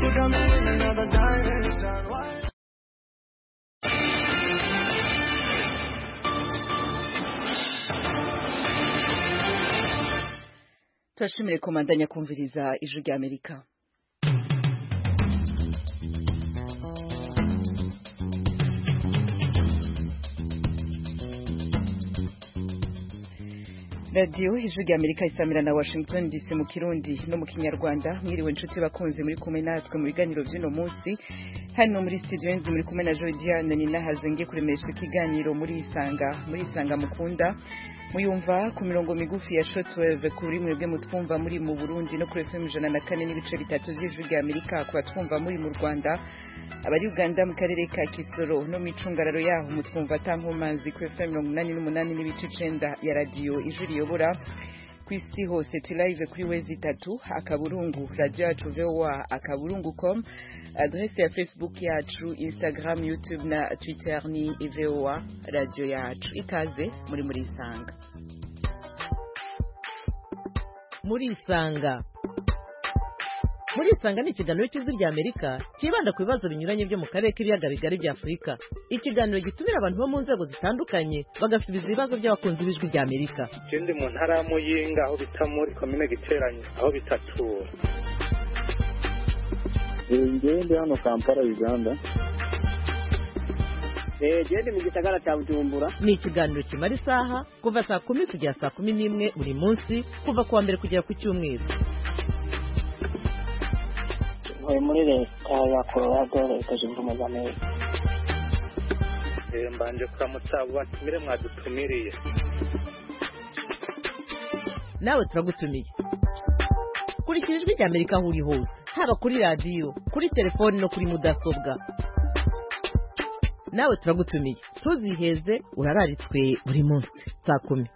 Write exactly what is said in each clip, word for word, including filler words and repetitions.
You got me in another dimension. Why? Turashimire komandanya kumviriza ijwi rya Amerika. Radio ijwi rya Amerika isamira na Washington D C mu Kirundi no mu Kinyarwanda. Mwiriwe inshuti bakunze muri kumwe natwe mu biganiro by'ino munsi. Hano muri studio nzi muri kumwe na Jodiane ni nahaje ngiye kuremesha ikiganiro muri Isanga muri Isanga mukunda. Muyumva ku mirongo migufi ya shortwave kuri mwebwe mutwumva muri mu Burundi no kuri F M ijana na kane n'ibice bitatu by'ijwi rya Amerika, ku batwumva muri mu Rwanda, abari Uganda mu karere ka Kisoro no mu icungararo yaho mutwumva tankomanzi ku F M mirongo inani n'umunani n'ibice icenda ya radio ijwi riyobora kwisi hose. Tu live kuri wezi tatu akaburungu radio yacu V O A akaburungu com, adresse ya Facebook yacu, Instagram, YouTube na Twitter ni V O A radio yacu. Ikaze muri muri Isanga. Muri Isanga Muri Isanga ni ikiganiro cy'ijwi rya Amerika kibanda ku bibazo binyuranye byo mu karere k'ibiyaga bigari bya Afurika. Ikiganiro gitumira abantu bo mu nzego zitandukanye bagasubiza ibibazo by'abakunzi b'ijwi rya Amerika. Ikindi mu ntara ya Muyinga aho bita muri komine Giteranye aho bitatura. Ngende hano Kampala Uganda. Eh gende mu gisagara cya Bujumbura. Ni ikiganiro kimara isaha kuva saa kumi kugera saa kumi n'imwe buri munsi kuva kuwa mbere kugera ku cyumweru. Ntuye muri leta ya Colorado, leta zunze ubumwe za Amerika. Eh mbanje kuramutsa abo batumire mwadutumiriye. Nawe turagutumiye. Kurikira ijwi rya Amerika aho uri hose, haba kuri radio, kuri telefone no kuri mudasobwa. Nawe turagutumiye. Tuziheze urararitswe buri munsi saa kumi.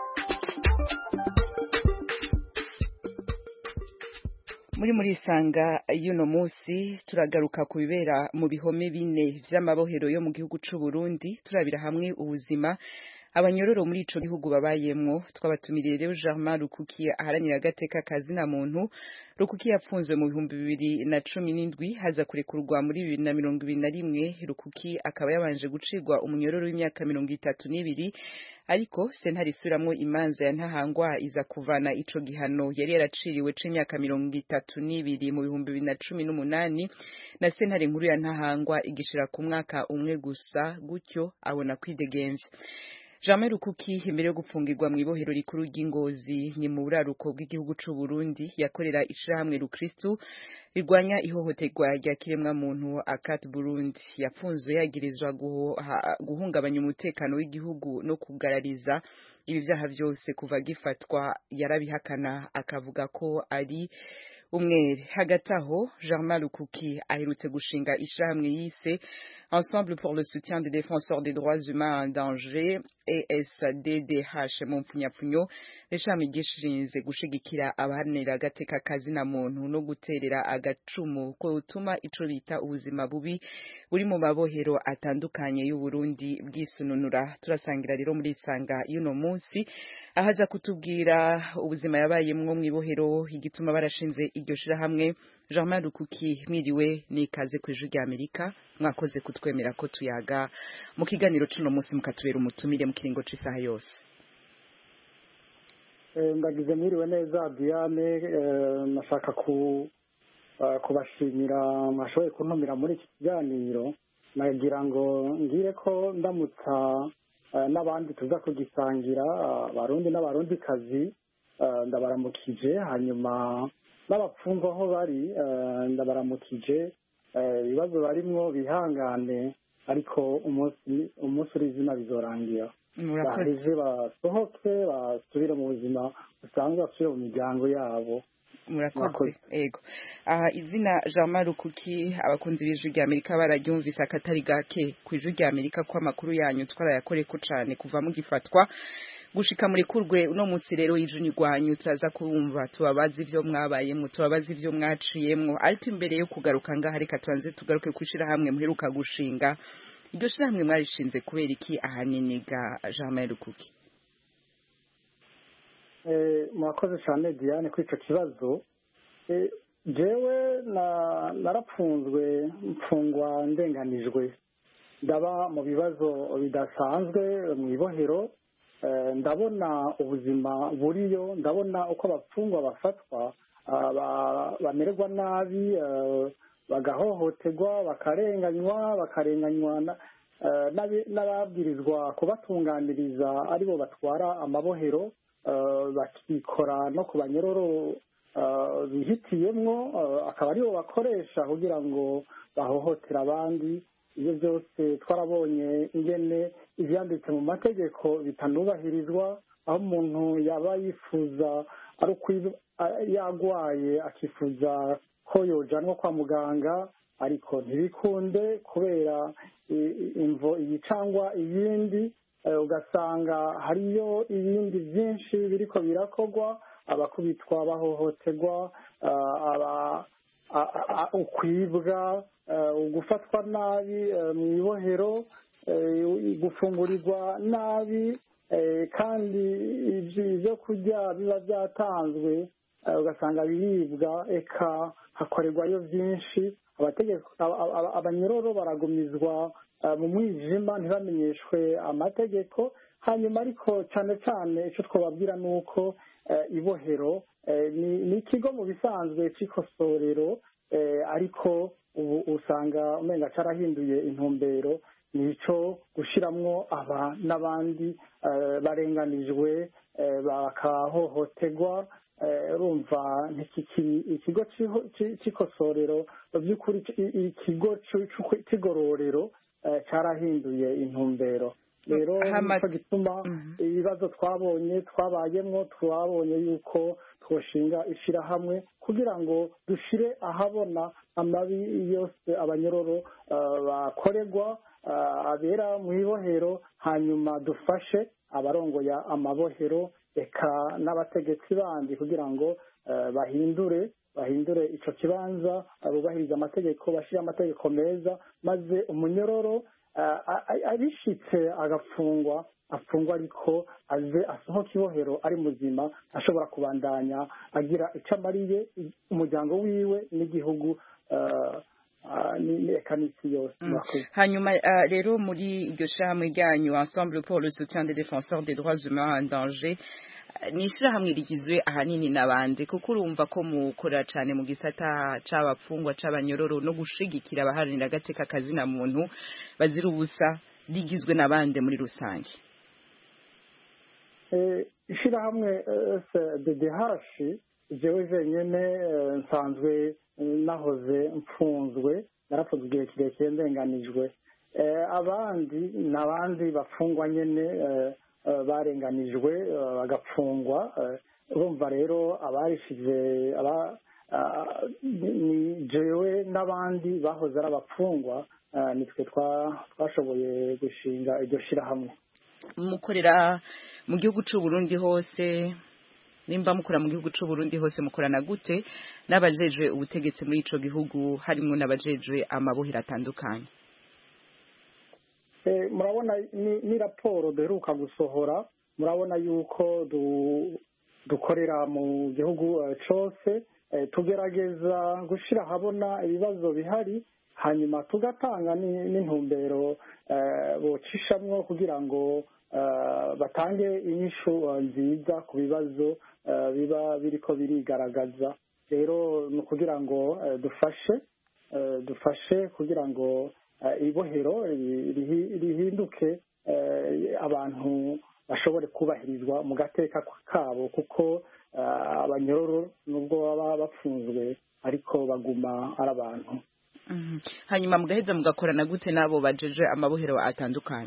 Muri muri Isanga y'uno munsi turagaruka ku bibera mu bihome bine vy'amabohero yo mu gihugu c'u Burundi, turabira hamwe ubuzima abanyororo muri ico gihugu babayemwo. Twabatumiriye rero Germain Rukuki aharanira agateka kazina muntu. Rukuki yapfunzwe mu bihumbi bibiri na cumi n'indwi haza kurekurwa muri bibiri na mirongo ibiri na rimwe. Rukuki akaba yabanje gucirwa umunyororo w'imyaka mirongo itatu n'ibiri, ariko sentare isubiramwo imanza ya ntahangwa iza kuvana ico gihano yari yaraciriwe c'imyaka mirongo itatu n'ibiri mu bihumbi bibiri na cumi n'umunani, na sentare nkuru ya ntahangwa igishira ku mwaka umwe gusa, gutyo abona kwidegemvya. Germain Rukuki imbere yo gupfungirwa mu ibohero rikuru ry'Ingozi ni mu buraruko bw'igihugu c'u Burundi, yakorera ishirahamwe Rukristu rirwanya ihohoterwa rya kiremwa muntu Akat Burundi. Yapfunzwe yagirizwa guhungabanya umutekano w'igihugu no kugarariza ibi vyaha vyose. Kuva gifatwa yarabihakana akavuga ko ari umwere. Hagati aho Germain Rukuki aherutse gushinga ishirahamwe yise Ensemble pour le soutien des défenseurs des droits humains en danger, E S D D H mu mpfunyapfunyo, ishami gishinze gushigikira abaharanira agateka kazina muntu no guterera agacumu ko utuma ico bita ubuzima bubi buri mu mabohero atandukanye y'u Burundi bwisununura. Turasangira rero muri Isanga y'uno munsi ahaza kutubwira ubuzima yabayemwo mu ibohero, igituma barashinze iryo shirahamwe. Germain Rukuki mwiriwe nikaze ku ijwi rya Amerika, mwakoze kutwemera ko tuyaga mu kiganiro c'uno munsi mukatubera umutumire mu kiringo c'isaha yose. Eh ndagize mwiriwe neza Diane, nashaka ku kubashimira mwashoboye kuntumira muri iki kiganiro. Nagira ngo ngire ko ndamutsa n'abandi tuza kugisangira, abarundi n'abarundi kazi, ndabaramukije. Hanyuma n'abapfungwa aho bari ndabaramukije, ibibazo barimwo bihangane, ariko umunsi umunsi urizina bizorangira. Baheze basohoke basubire mu buzima busanzwe, basubire mu miryango yabo. Murakoze. Ego. Aha izina Germain Rukuki abakunzi b'ijwi rya Amerika bararyumvise akatari gake ku ijwi rya Amerika ko amakuru yanyu twarayakoreko cane kuva mu gifatwa gushika muri kurwe. Uno munsi rero ijuni rwanyu turaza kubumva, tubabaza ivyo mwabayemwo, tubabaza ivyo mwaciyemwo. Ariko imbere yo kugaruka ngaha reka tuanze tugaruke kwishira hamwe muheruka gushinga. Iryo shira hamwe mwarishinze kubera iki ahanini ga Germain Rukuki? Eh mwakoze cyane Diane kuri ico kibazo. Eh jewe na narapfunzwe mfungwa ndenganijwe ndaba mu bibazo bidasanzwe mu ibohero eh, ndabona ubuzima buriyo ndabona uko abapfungwa bafatwa ah, ba- bamererwa nabi eh, bagahohoterwa bakarenganywa bakarenganywa na- eh, n'abi- n'ababwirizwa kubatunganiriza aribo batwara amabohero eh, bakikora no ku banyororo eh, bihitiyemwo eh, akaba aribo bakoresha kugira ngo bahohotera abandi. Ibyo byose twarabonye ingene ivyanditse mu mategeko bitanubahirizwa, aho umuntu yaba yifuza ari ukwi- a- yagwaye akifuza ko yojanwa kwa muganga ariko ntibikunde kubera i- i- imvo iyi cangwa iyindi, eh, ugasanga hariyo ibindi vyinshi biriko birakorwa, abakubitwa bahohoterwa, ah, aba a- a- ukwibwa, eh, ugufatwa nabi eh, mu ibohero, eh, gufungurirwa nabi, eh, kandi ivyo ivyo kurya biba vyatanzwe eh, ugasanga biribwa, eka hakorerwayo vyinshi. Abategeko aba- aba- abanyororo baragumizwa eh, mu mwijima ntibamenyeshwe amategeko. Hanyuma ariko cane cane ico twobabwira nuko eh, ibohero eh, ni ni ikigo mu bisanzwe c'ikosorero, eh, ariko ubu usanga umenga carahinduye intumbero, nico gushiramwo aba n'abandi eh, barenganijwe eh, bakahohoterwa. eh, urumva ntikikiri ikigo c'iho- ci- c'ikosorero by'ukuri i- ikigo c'u- c'u- c'igororero eh, carahinduye intumbero. Rero Hama- nico gituma Mhm. ibibazo twabonye twabayemwo twabonye yuko twoshinga ishirahamwe kugira ngo dushire ahabona amabi yose abanyororo eh, bakorerwa, eh, abera mu ibohero, hanyuma dufashe abarongoye amabohero eka n'abategetsi bandi kugira ngo eh, bahindure bahindure ico kibanza, eh, bubahirize amategeko, bashire amategeko meza, maze umunyororo eh, a- a- abishitse agafungwa afungwa ariko aze asohoka ibohero ari muzima, ashobora kubandanya agira icyo amariye umuryango wiwe n'igihugu eh, ah, ni- eka n'isi yose. Mm. Murakoze. hanyuma ah, rero muri iryo shirahamwe ryanyu Ensemble pour le soutien des défenseurs des droits humains en danger, ah, ni ishirahamwe rigizwe ahanini n'abandi, kuko urumva ko mukora cane mu gisata c'abapfungwa c'abanyororo no gushigikira abaharanira agateka kazina muntu bazira ubusa, rigizwe n'abandi muri rusange. Eh, ishirahamwe D D H jewe jenyene eh, nsanzwe eh, nahoze mfunzwe, narapfunzwe igihe kirekire ndenganijwe. Eh, abandi n'abandi bafungwa nyene eh, eh, barenganijwe eh, bagapfungwa. eh, urumva rero abarishize aba ah, ni ni jewe n'abandi bahoze ari abapfungwa, eh, nitwe twa- twashoboye gushinga iryo shirahamwe. Mukorera mu gihugu c'u Burundi hose, nimba mukora mu gihugu c'u Burundi hose mukorana gute n'abajejwe ubutegetsi muri ico gihugu, harimwo n'abajejwe amabohero atandukanye? Eh, murabona ni, ni raporo duheruka gusohora, murabona yuko du, dukorera mu gihugu uh, cose, eh, tugerageza gushira habona ibibazo bihari, hanyuma tugatanga ni- n'intumbero eh, bocishamwo kugira ngo eh, batange inyishu eh, nziza ku bibazo eh, biba biriko birigaragaza. Rero ni ukugira ngo eh, dufashe eh, dufashe kugira ngo eh, ibohero ri- rihi- rihinduke, eh, abantu bashobore kubahirizwa mu gateka kabo, kuko eh, abanyororo nubwo baba bapfunzwe ariko baguma ari abantu. Mhm. Hanyuma mugaheza mugakorana gute n'abo bajeje amabohero atandukanye?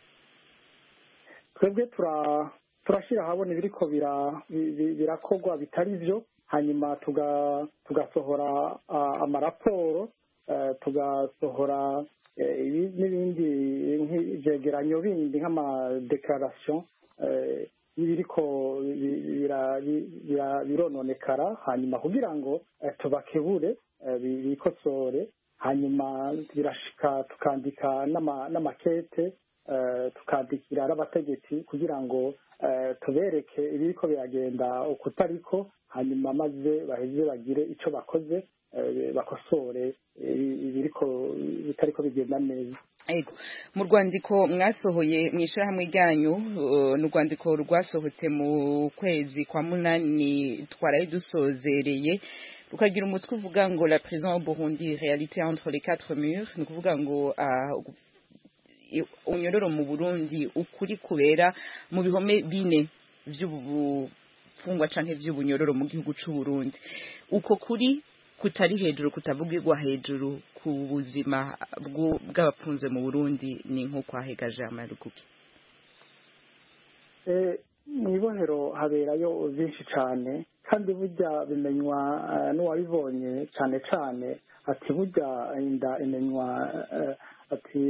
Twebwe tura turashira habona ibiriko bira- bi- bi- birakorwa bitari byo, hanyuma tuga tugasohora ah, amaraporo, eh, tugasohora eh, ibi- n'ibindi nk'ivyegeranyo bindi nk'amadeclaration eh, y'ibiriko bi- bira- bi- bira- birononekara, hanyuma kugira ngo eh, tubakebure, eh, bi- bikosore, hanyuma birashika tukandika n'ama- n'amakete tukandikira n'abategetsi kugira ngo tubereke ibiriko biragenda ukutariko hanyuma maze baheze bagire icyo bakoze bakosore ibiriko bitariko bigenda neza. Ego mu rwandiko mwasohoye mu ishyirahamwe ryanyu ni urwandiko rwasohotse mu kwezi kwa munani twaraye dusozereye rukagira umutwe uvuga ngo la prison au Burundi réalité entre les quatre murs ni ukuvuga ngo unyororo mu Burundi ukuri kubera mu bihome bine vy'ubufungwa canke vy'ubunyororo mu gihugu c'u Burundi uko kuri kutari hejuru kutavugirwa hejuru ku buzima bw'abapfunze mu Burundi ni nko kwahegaje amarukuki. Eh mu ibohero haberayo byinshi cyane kandi burya bimenywa n'uwabibonye cyane cyane ati burya inda imenywa ati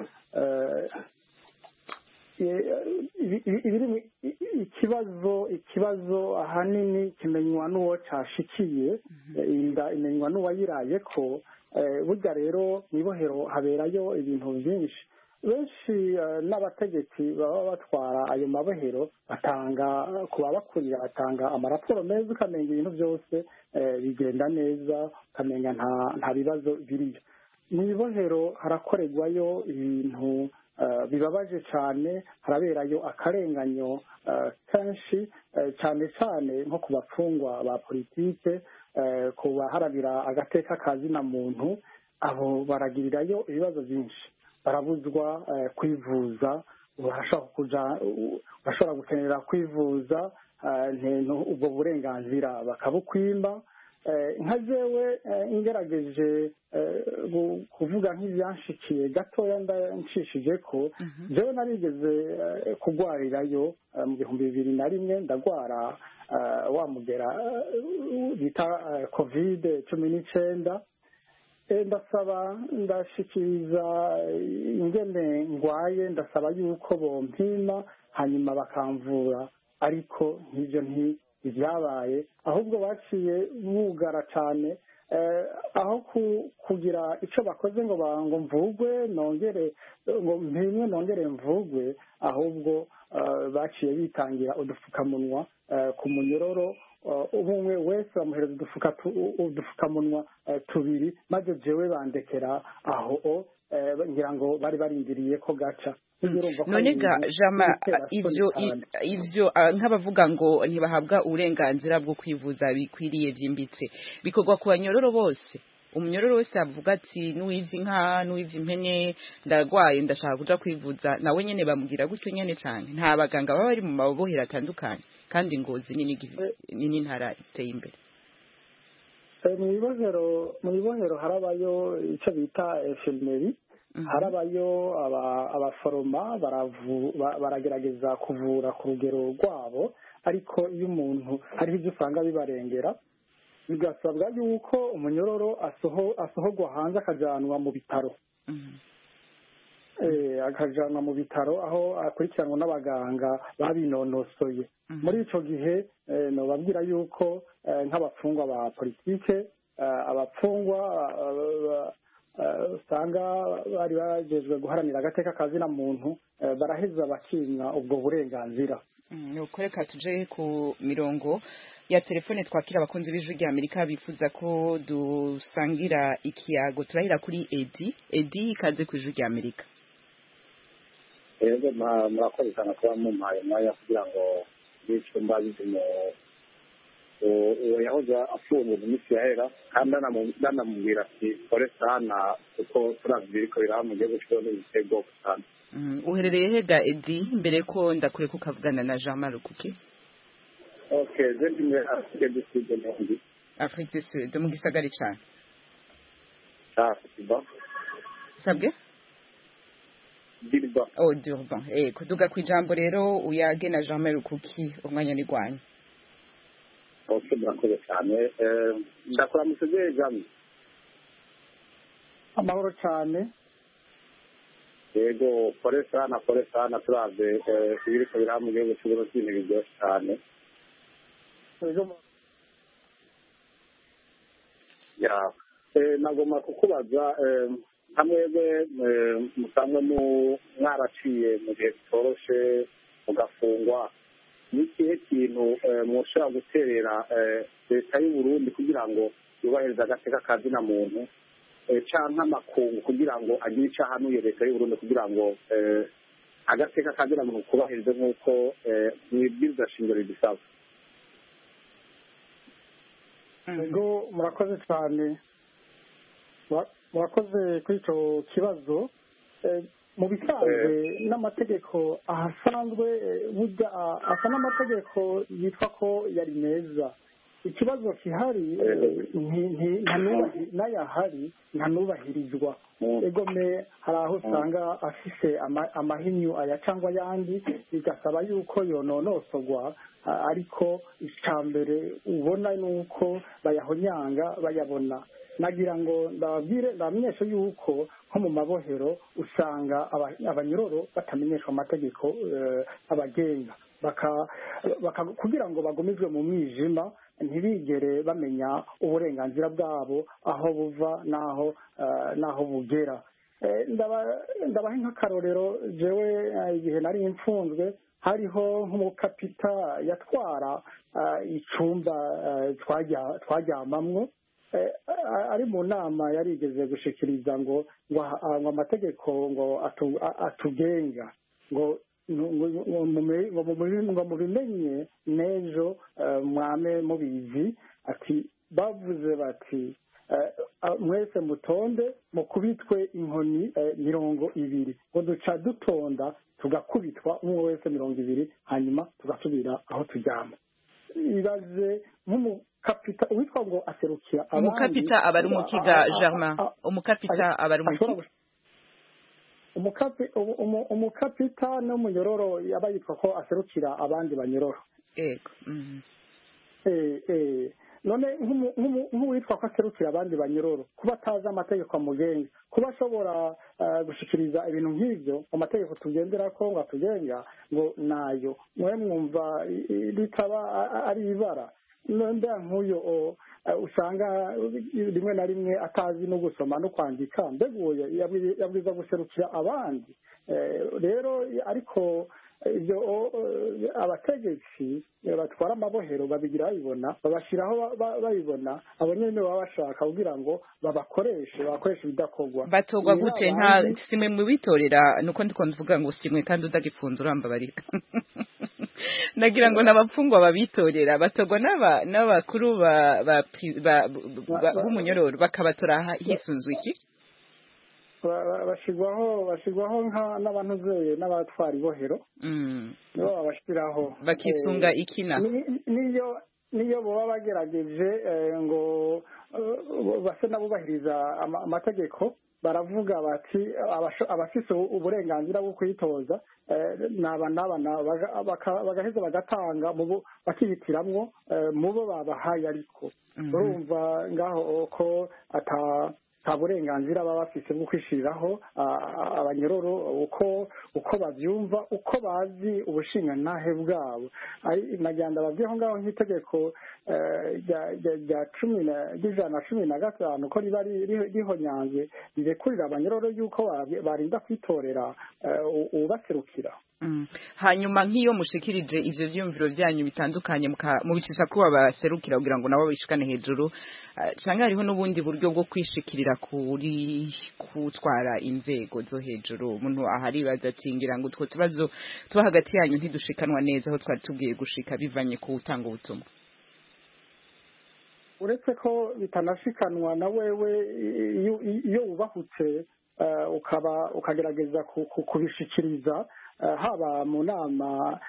ikibazo ikibazo ahanini kimenywa n'uwo cashikiye inda imenywa n'uwayiraye ko burya rero mu ibohero haberayo ibintu byinshi benshi n'abategetsi baba batwara ayo mabohero batanga kuba bakurira batanga amaraporo meza ukamenga ibintu byose bigenda neza ukamenga nta nta bibazo biriyo mu ibohero harakorerwayo ibintu bibabaje cyane haraberayo akarenganyo kenshi cyane cyane nko ku bapfungwa ba politike ku baharanira agateka kazina muntu abo baragirirayo ibibazo byinshi barabuzwa kwivuza urashobora gukenera kwivuza ubwo burenganzira bakabukwimba nka jewe ingerageje kuvuga nk'ibyanshikiye gatoya ndanshishije ko jewe narigeze kugwarirayo mu bihumbi bibiri na rimwe ndagwara wa mugera bita covid cumi n'icyenda ndasaba ndashikiriza ingene ngwaye ndasaba yuko bompima hanyuma bakamvura ariko nk'ibyo ntibyabaye ahubwo baciye bugara cyane aho kugira icyo bakoze ngo ngo mvugwe nongere ngo mpimwe nongere mvugwe ahubwo baciye bitangira udupfukamunwa ku munyororo umwe wese bamuhereza udupfukamunwa tubiri maze jewe bandekera aho ngira ngo bari barindiriye ko gaca none ga jama ivyo ivyo nk'abavuga ngo ntibahabwa uburenganzira bwo kwivuza bikwiriye byimbitse bikorwa ku banyororo bose umunyororo wese avuga ati nuwivye inka nuwivye impene ndarwaye ndashaka kuja kwivuza nawe nyene bamubwira gutyo nyene cyane nta baganga baba bari mu mabohero atandukanye kandi ngozi nini nini ntara iteye imbere mu bibohero mu bibohero harabayo icyo bita infirmerie harabayo abaforoma baragerageza kuvura ku rugero rwabo ariko iyo umuntu hariho ibyo usanga bibarengera bigasabwa yuko umunyororo asohorwa hanze akajyanwa mu bitaro akajyanwa mu bitaro aho akurikiranwa n'abaganga babinonosoye muri icyo gihe nababwira yuko nk'abapfungwa ba politike abapfungwa usanga bari bagejwe guharanira agateka kazina muntu baraheza bakinya ubwo burenganzira nuko reka tuje ku mirongo ya telefone twakira abakunzi b'ijwi rya Amerika bifuza ko dusangira ikiyago turahira kuri Edi Edi ikaze ku ijwi rya Amerika. Yego murakoze cyane kuba mumpaye mwanya kugira ngo n'icumba bizimo uwo yahoze afunze mu minsi yahera kandi nanamubwira ati kore sana kuko turavye biriko biraba mu gihugu cyo n'ibitego sana. Uherereye hega Edi mbere ko ndakure kukavugana na Jean Marukuki. Okay, zendi me Afrique du Sud n'undi. Afrique du Sud mu gisagari cyane. Ah, Durban. Sabwe? Durban. Oh, Durban. Eh, kuduga kwijambo rero uyage na Jean Marukuki umwanya ni gwanya. Okay, murakoze cyane. Eh, ndakora museze jamwe. Amahoro cyane. Yego, kore sana kore sana turavye ibiriko biraba mu gihugu cy'u Burundi n'ibiryoshye cyane. Ya, eh, nagomba kukubaza hamwebwe musanzwe mwaraciye mu gihe kitoroshe mugafungwa ni ikihe kintu mushobora guterera leta y'u Burundi kugira ngo yubahirize agateka ka zina muntu canke amakungu kugira ngo agire ico ahanuye leta y'u Burundi kugira ngo agateka ka zina muntu kubahirize nk'uko mwibwiriza shingiro ridusaba? ego murakoze cyane, murakoze kuri icyo kibazo. Mu bisanzwe n'amategeko ahasanzwe burya asa n'amategeko yitwa ko yari meza. Ikibazo kihari n'ayahari ntanubahirizwa. egome hari aho usanga afise amahinyu aya cyangwa ayandi, bigasaba yuko yononosogwa, ariko icya mbere ubona ni uko bayahonyanga bayabona. Nagira ngo ndababwire ndamenyeshe yuko nko mu mabohero usanga abanyororo batamenyeshwa amategeko abagenga, kugira ngo bagumizwe mu mwijima ntibigere bamenya uburenganzira bwabo aho buva n'aho n'aho bugera. Ndabaha nk'akarorero, jewe igihe nari mfunzwe hariho nk'umukapita yatwara icumba twaryamamwo, ari mu nama yarigeze gushikiriza ngo ngo amategeko ngo atugenga, ngo ngo mubimenye n'ejo mwame mubizi, ati bavuze bati mwese mutonde mukubitwe inkoni mirongo ibiri, ngo duca dutonda tugakubitwa umwe wese mirongo ibiri, hanyuma tugasubira aho turyama. Ibaze nk'umukapita witwa ngo aserukira abandi. Umukapita aba ari umukiga Germain, umukapita aba ari umukiga umukapita n'umunyororo yaba yitwa ko aserukira abandi banyororo. Yego. eh eh none nk'uwitwa ko aserukira abandi banyororo, kuba atazi amategeko amugenga, kuba ashobora gushikiriza ibintu nk'ibyo mu mategeko tugendera ko ngo atugenga, ngo nayo mwe mwumva bitaba ari ibara. None nk'uyo usanga rimwe na rimwe atazi no gusoma no kwandika, mbeguye yabwiza guserukira abandi. Rero ariko ibyo abategetsi batwara amabohero babigira babibona, babashiraho babibona, abo nyene baba bashaka kugira ngo babakoreshe bakoreshe ibidakorwa. Batogwa gute? Nta simwe mu bitorera, nuko ndiko mvuga ngo simwe kandi udagifunza uramba bari nagira ngo n'abapfungwa babitorera, batogwa n'aba n'abakuru ba b'umunyororo bakabatora hisunzwe iki? bashigwaho bashigwaho nka n'abantu zeye n'abatwara ibohero, nibo babashiraho bakisunga ikina. niyo niyo baba bagerageje ngo base nabubahiriza amategeko, baravuga bati abafise uburenganzira bwo kwitoza naba naba bagaheza bagatanga bakihitiramwo mubo babahaye, ariko urumva ngaho ko ata nta burenganzira baba bafise bwo kwishiriraho abanyororo uko uko bavyumva, uko bazi ubushingantahe bwabo. Nagenda babwiyeho ngaho nk'itegeko rya cumi ry'ijana na cumi na gatanu ko riba rihonyanze rirekurira abanyororo yuko barinda kwitorera ubaserukira. Hanyuma nk'iyo mushikirije ivyo vyumviro vyanyu bitandukanye mubicisha kuba baserukira kugira ngo nabo bishikane hejuru, canke hariho n'ubundi buryo bwo kwishikirira kuri kutwara inzego zo hejuru? Umuntu aharibaza ati ngira ngo utwo tubazo tuba hagati yanyu ntidushikanwa neza aho twari tubwiye gushika bivanye ku utanga ubutumwa. Uretse ko bitanashikanwa na wewe iyo ubahutse ukaba ukagerageza kubishikiriza haba mu nama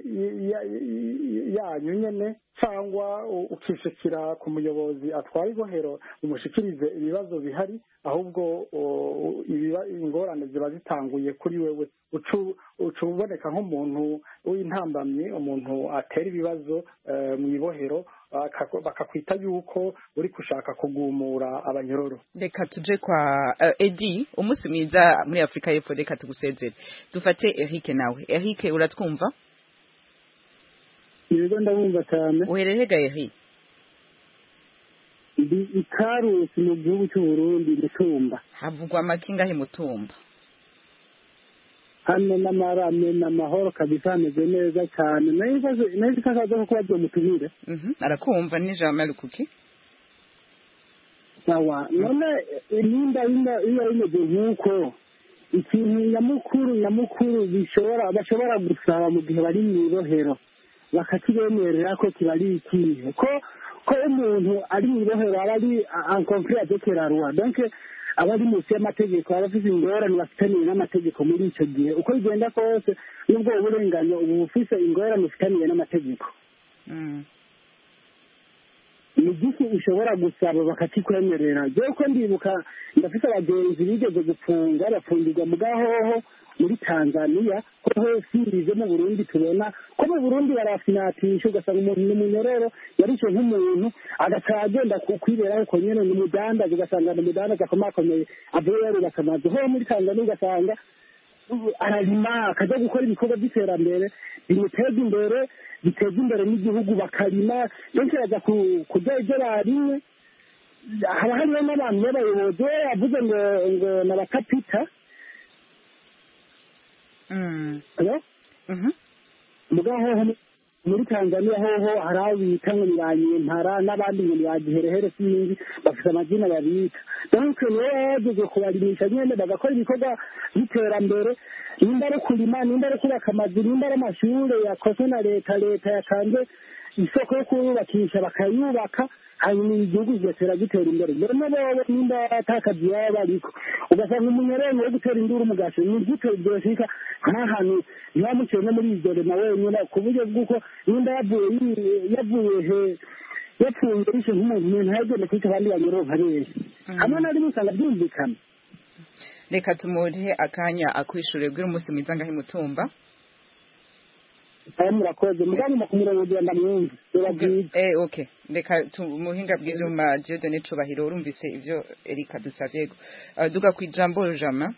yanyu nyene cyangwa ukishikira ku muyobozi atwara ibohero umushikirize ibibazo bihari, ahubwo ingorane ziba zitanguye kuri wewe, ucuboneka nk'umuntu w'intambamyi, umuntu atera ibibazo mu ibohero, bakakwita yuko uri kushaka kugumura abanyororo. Reka tuje kwa Edi, umunsi mwiza muri Afrika y'Epfo. Reka tugusezere, dufate Eric nawe. Eric, uratwumva? Yego ndabumva cyane. Uhereye ga Eric? Ndi Ikarusi mu gihugu cy'u Burundi, Mutumba. havugwa amakingahe mutumba hano n'amarame n'amahoro kabisa hameze neza cyane nayo kakaza ko kuba byomutumire arakumva n'ijambo ari kuki sawa none nimba iyo rimeze nk'uko ikintu nyamukuru nyamukuru bishobora bashobora gusaba mu gihe bari mu ibohero bakakibemerera ko kibari ikihe ko ko umuntu ari mu ibohero aba ari en conflit avec la loi donc aba ari munsi y'amategeko aba afite ingorane bafitaniye n'amategeko muri icyo gihe uko bigenda kose n'ubwo uburenganyo ubu bufise ingorane bufitaniye n'amategeko ni giki ushobora gusaba bakakikwemerera jewe ko ndibuka ndafite abagenzi bigeze gupfunga bapfungirwa mu gahoho muri Tanzania ko hose mu Burundi tubona ko mu Burundi barafinatisha ugasanga umuntu n'umunyororo yarishe nk'umuntu agaca agenda kwiberaho ko nyene ni mudanda ugasanga ni mudanda akomakomeye avuye yarubaka amazu ho muri Tanzania ugasanga ararima akaja gukora ibikorwa by'iterambere bimuteza imbere biteza imbere n'igihugu bakarima benshi baza kurya ibyo barimwe haba hariho n'abantu b'abayobozi yavuze ngo ngo n'abakapita mugaho muri Tanzania hoho hari abita ngo niranyempara n'abandi ngo niragiherehere sinzi bafite amazina babita donc niyo yaje kubarimisha nyene bagakora ibikorwa by'iterambere nimba ari kurima nimba ari kubaka amazu nimba ari amashure yakozwe na leta leta yakanze isoko yo kubakisha bakayubaka hanyuma igihugu kigatera gitera imbere mbere n'abo nimba atakazi baba bariko ugasanga umunyororo wo gutera induru umugasho ni gute byoshika nk'ahantu ntibamuciye no muri izo rema wenyine ku buryo bw'uko nimba yavuye yavuye he yapfuye rishe nk'umuntu umuntu yagenda kwica abandi banyororo nka benshi hamwe na rimwe usanga byumvikana reka tumuhe akanya akwishure bw'uyu munsi mwiza ngahe mutumba aya murakoze mugani makumurongo ugenda mwumva eh okay reka tumuhinga bw'izuma Jedo n'icubahiro urumvise ivyo Erika dusavye uh, duga kwijambo jama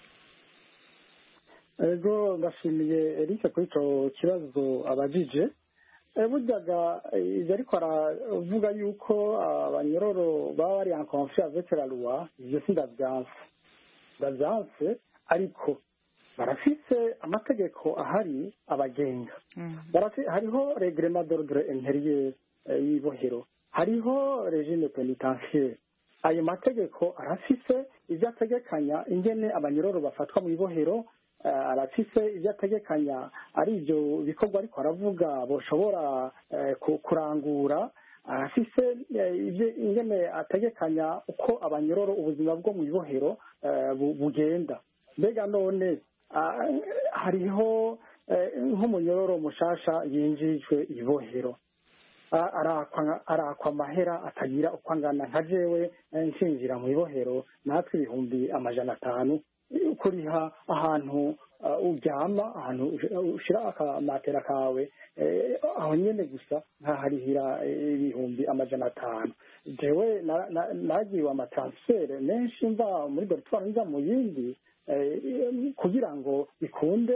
ego ndashimiye Erika kuri ico kibazo abajije buryaga ivyo ariko aravuga yuko abanyororo baba bari en conflit avec la loi ivyo sindavyanse ndavyanse ariko barafise amategeko ahari abagenga hariho reglement d'ordre intérieur y'ibohero hariho regime pénitentiaire ayo mategeko arafise ivyo ategekanya ingene abanyororo bafatwa mu ibohero arafise ivyo ategekanya ari ivyo bikorwa ariko aravuga boshobora kurangura arafise ivyo ingene ategekanya uko abanyororo ubuzima bwo mu ibohero bugenda mbega none hariho nk'umunyororo mushasha yinjijwe ibohero arakwa amahera atagira uko angana nka jewe nshinjira mu ibohero natwe ibihumbi amajana atanu kuriha ahantu uryama ahantu ushira akamatera kawe aho nyene gusa nkaharihira ibihumbi amajana atanu jewe nagiwe amatransfert menshi mva muri dortoir nza mu yindi kugira ngo bikunde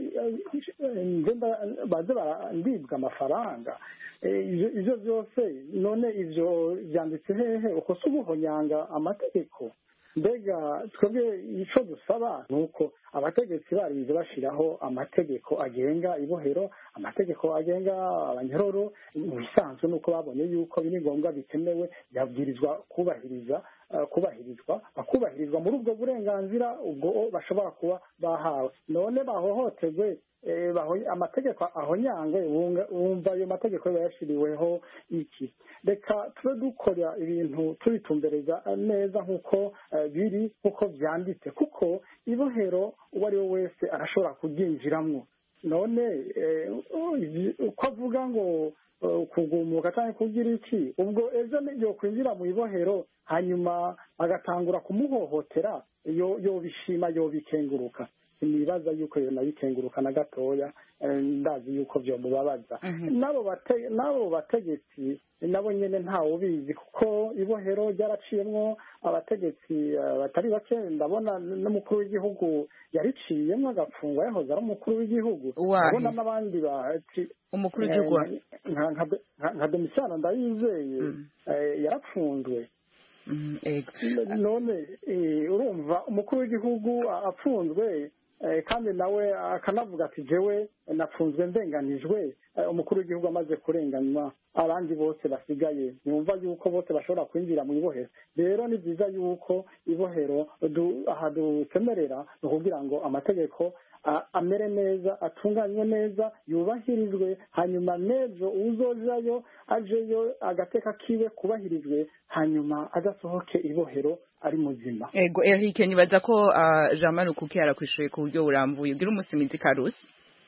baze barandibwa amafaranga ivyo vyose none ivyo vyanditse hehe uko si ubuhonyanga amategeko mbega twebwe ico dusaba nuko abategetsi barize bashiraho amategeko agenga ibohero amategeko agenga abanyororo mu bisanzwe nuko babonye yuko biri ngombwa bikenewe yabwirizwa kubahiriza kubahirizwa bakubahirizwa muri ubwo burenganzira ubwo bashobora kuba bahawe none bahohoterwe amategeko ahonyangwe wumva ayo mategeko yashiriweho iki reka tube dukora ibintu tubitumbereza neza nk'uko biri nk'uko byanditse kuko ibohero uwo ari we wese arashobora kuryinjiramwo none uko avuga ngo kugumuka cyangwa kugira iki ubwo ejo yo kwinjira mu ibohero hanyuma agatangura kumuhohotera yo bishima yo bikenguruka nibaza yuko yo nabikenguruka na gatoya ndazi yuko byo mubabaza nabo nabo bategetsi nabo nyene ntawo ubizi kuko ibohero ryaraciyemwo abategetsi batari bake ndabona n'umukuru w'igihugu yariciyemwo agafungwa yahoze ari umukuru w'igihugu ndabona n'abandi bati umukuru w'igihugu nka Domitiyano Ndayizeye yarapfunzwe none urumva kumva umukuru w'igihugu apfunzwe kandi nawe akanavuga ati jewe napfunzwe ndenganijwe umukuru w'igihugu amaze kurenganywa abandi bose basigaye ntibumva yuko bose bashobora kwinjira mu ibohero rero ni byiza yuko ibohero aha dusemerera ni ukugira ngo amategeko amere neza atunganywe neza yubahirizwe hanyuma n'ejo uzojayo ajeyo agateka kiwe kubahirijwe hanyuma agasohoke ibohero ari muzima ego Eric nibaza ko uh, Jean Marie Kuki yarakwishuye ku buryo burambuye ugira umusimizi Karusi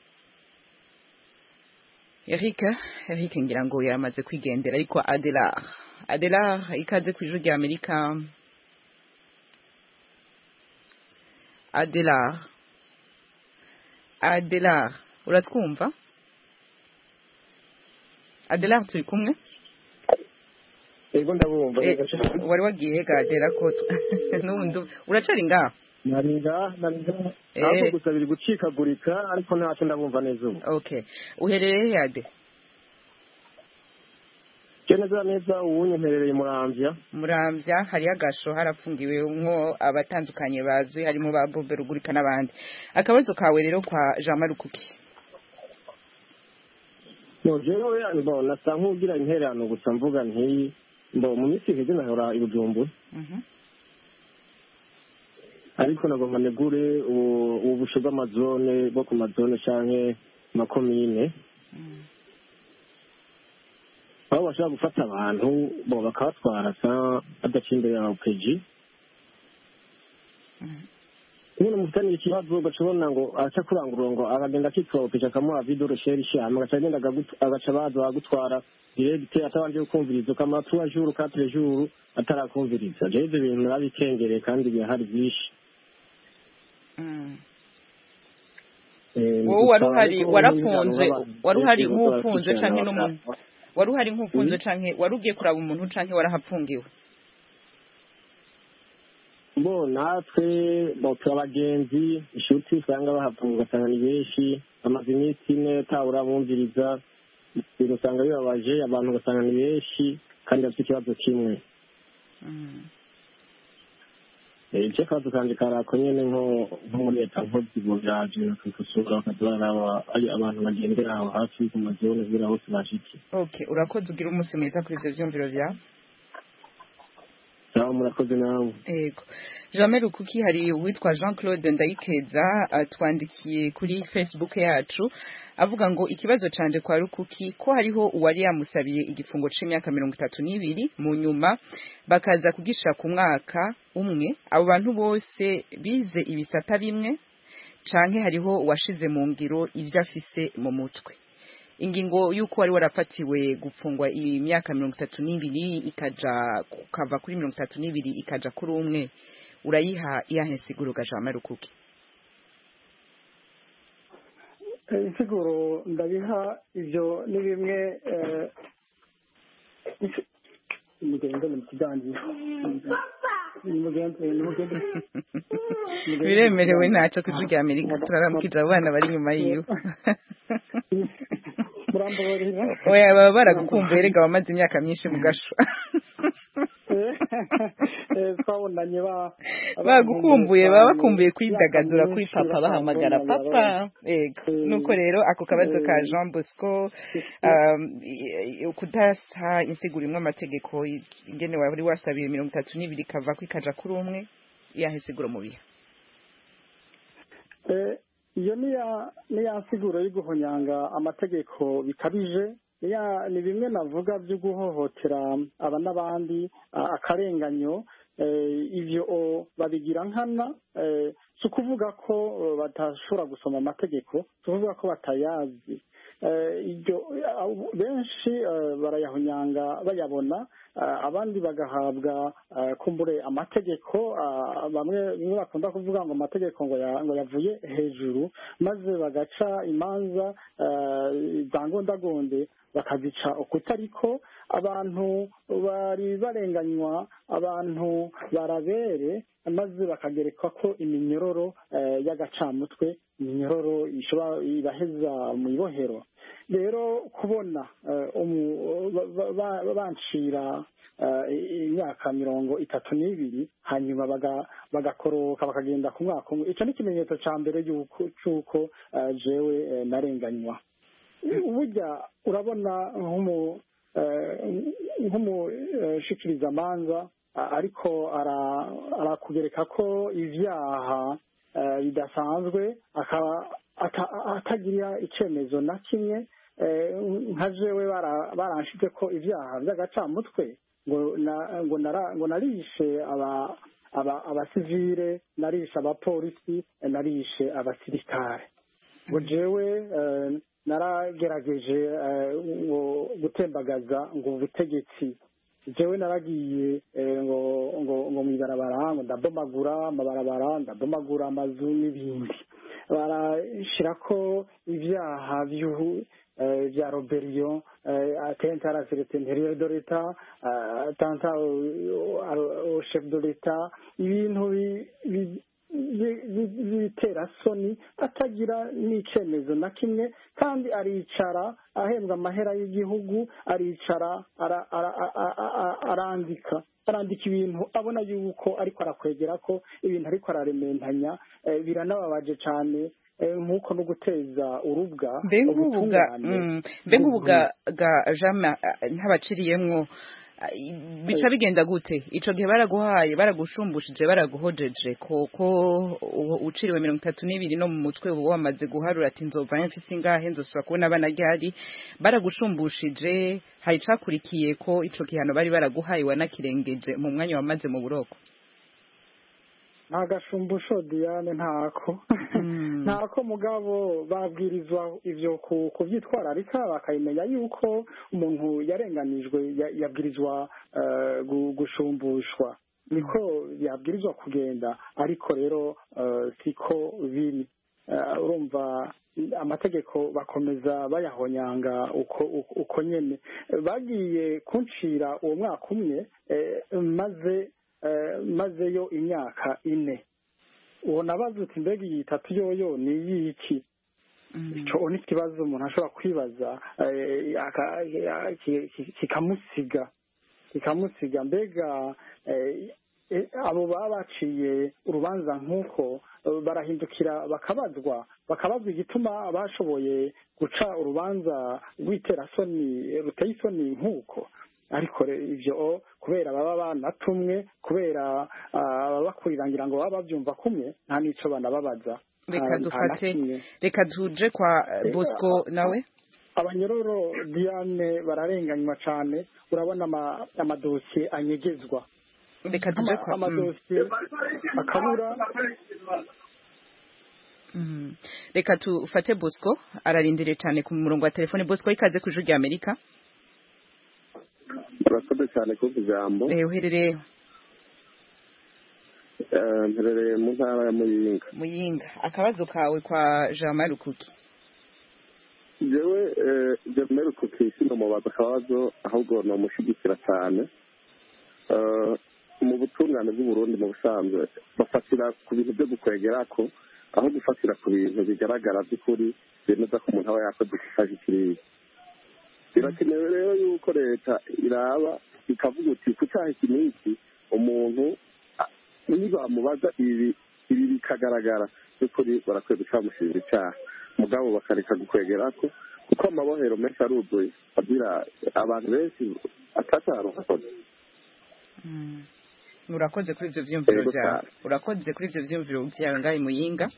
Eric Eric ngira ngo yamaze kwigendera ariko Adela Adela ikaze ku ijuru rya Amerika Adela Adela uratwumva Adela turi kumwe ego ndabumva wari wagiye gadera ko nubundi uracari ngaho naringa naringa aho gusabira gucikagurika ariko ntacyo ndabumva neza ubu okay uherereye yade neza neza ubunye mperereye Muramvya Muramvya hari agasho harafungiwe nko abatandukanye bazwi harimo ba Bobe Rugurika n'abandi akabazo kawe rero kwa Jean Marie Kuki no jewe anibo nasa nkugira interano gusa mvuga nti mbo mu minsi iheze nahora ibujumbu mhm ariko nagomba negure ubu bushuga amazone bwo ku mazone canke makomine aho bashaka gufata abantu bo bakabatwara sa adacimbere ya P G umuntu mutani ikibazo gacubona ngo acha kurangura ngo agagenda kitwa P G akamuha video recherche shama gacagenda agaca bazo agutwara direct atabanje kumviriza kama trois jours quatre jours atarakumviriza je ivyo bintu nabikengere kandi bihari byinshi wowe waruhari warafunzwe waruhari nk'ufunzwe canke n'umuntu waruhari nk'ufunzwe canke warugiye kuraba umuntu canke warahapfungiwe bo natwe bo abagenzi inshuti usanga bahapfunga cyane ni benshi amaze iminsi ine tawura bumviriza usanga bibabaje abantu basanga ni benshi kandi bafite ikibazo kimwe icyo kazi kandi karako nyene nko muri leta nk'iburaje kukusura bakadwara abantu bagendera aho hafi ku mazone zira hose bashiki okay urakoze ugira umunsi mwiza kuri ivyo vyumviro vyawe sawa murakoze nawe yego Jean Marie Kuki hari uwitwa Jean Claude Ndayikeza atwandikiye kuri Facebook yacu avuga ngo ikibazo canje kwa Rukuki ko hariho uwari yamusabiye igifungo c'imyaka mirongo itatu n'ibiri mu nyuma bakaza kugisha ku mwaka umwe abo bantu bose bize ibisata bimwe canke hariho washize mu ngiro ivyo afise mu mutwe ingingo yuko wari warafatiwe gupfungwa imyaka mirongo itatu n'ibiri ikaja kava kuri mirongo itatu n'ibiri ikaja kuri umwe urayiha iyahe nsiguro ga Jean Marie Kuki insiguro ndabiha ivyo ni bimwe mugende mu kiganiro biremerewe ntacyo ku rya Amerika turaramukije abana bari inyuma yiwe oya baba baragukumbuye rega bamaze imyaka myinshi mu gasho twabonanye bagukumbuye baba bakumbuye kwidagadura kuri papa bahamagara papa ego nuko rero ako kabazo ka Jean Bosco kudasa insiguro imwe amategeko ingene wari wasabiye mirongo itatu n'ibiri kava kwikaja kuri umwe yahe siguro mu biha iyo ni ya nsiguro yo guhonyanga amategeko bikabije ni bimwe navuga byo guhohotera aba n'abandi akarenganyo ibyo babigira nkana si ukuvuga ko batashobora gusoma amategeko si ukuvuga ko batayazi benshi barayahonyanga bayabona abandi bagahabwa kumbure amategeko bamwe bimwe bakunda kuvuga ngo amategeko ngo yavuye hejuru maze bagaca imanza za ngondagonde bakazica ukutariko abantu bari barenganywa abantu barabere maze bakagerekwa ko iminyororo y'agacamutwe iminyororo ibaheza mu ibohero rero kubona bancira imyaka mirongo itatu n'ibiri hanyuma bagakoroka bakagenda ku mwaka umwe icyo ni ikimenyetso cya mbere cy'uko jewe narenganywa burya urabona nk'umushikirizamanza ariko arakugereka ko ibyaha bidasanzwe atagira icyemezo na kimwe nka jewe baranshize ko ibyaha by'agacamutwe ngo narishe abasivile narishe abapolisi narishe abasirikare ngo jewe naragerageje gutembagaza ngo ubutegetsi jewe naragiye ngo ngo ngo mwibarabara ngo ndabomagura amabarabara ndabomagura amazu n'ibindi barashirako ibyaha vya roberiyo atenta à la sécurité intérieure de l'État atenta au chef de l'État ibintu biterasoni atagira n'icemezo na kimwe kandi aricara ahembwa amahera y'igihugu aricara arandika arandika ibintu abona yuko ariko arakwegera ko ibintu ariko ararementanya biranababaje cyane nk'uko no guteza urubwa mbe nk'ubuga ga jama ntabaciriyemwo bica bigenda gute ico gihe baraguhaye baragushumbishije baraguhojeje koko uciriwe mirongo itatu n'ibiri no mu mutwe ubu wamaze guharura ati nzova mfise ingahe nzosubira kubona abana ryari baragushumbishije hari cakurikiye ko ico gihano bari baraguhaye wanakirengeje mu mwanya wamaze mu buroko nta gashumbusho Diane ntako ntako mugabo babwirizwa ivyo kuvyitwararika bakayimenya yuko umuntu yarenganijwe yabwirizwa gushumbushwa niko yabwirizwa kugenda ariko rero siko biri urumva amategeko bakomeza bayahonyanga uko uko nyene bagiye kuncira uwo mwaka umwe maze mazeyo imyaka ine uwo nabaza uti mbega iyi itatu yoyo ni iyiki icyo ni ikibazo umuntu ashobora kwibaza kikamusiga kikamusiga mbega abo baba baciye urubanza nk'uko barahindukira bakabazwa bakabazwa igituma bashoboye guca urubanza rw'iterasoni ruteye isoni nk'uko ariko ivyo kubera baba banatumwe kubera ababakurirangira ngo baba bavyumva kumwe nta nico banababaza reka dufate reka tuje kwa Bosco nawe abanyororo Diane bararenganywa cane urabona amadosiye anyegezwa reka tuje kwa amadosiye akabura Mm. Reka tufate Bosco ararindire cyane ku murongo wa telefone. Bosco ikaze ku Ijwi ry'Amerika. Urakoze cyane ku ijambo. Eh uherereye Eh uherereye mu ntara ya Muyinga. Muyinga. Akabazo kawe kwa Jean Rukuki. Jewe eh Jean Rukuki sino mubaza akabazo ahubwo no mushigikira cyane. Eh mu butungane bw'u Burundi mu busanzwe bafatira ku bintu byo gukwegera ko aho gufatira ku bintu bigaragara by'ukuri bemeza ko umuntu aba yakoze ikibazo kiriya birakenewe rero yuko leta iraba ikavuga uti ku cyaha iki n'iki umuntu nibamubaza ibi ibi bikagaragara by'ukuri barakwiye gucamushinja icyaha mugabo bakareka gukwegera ko kuko amabohero menshi aruzuye agira abantu benshi atacyaha bakoze. Urakoze kuri ivyo vyumviro byawe. Urakoze kuri ivyo vyumviro byawe ngayi Muyinga.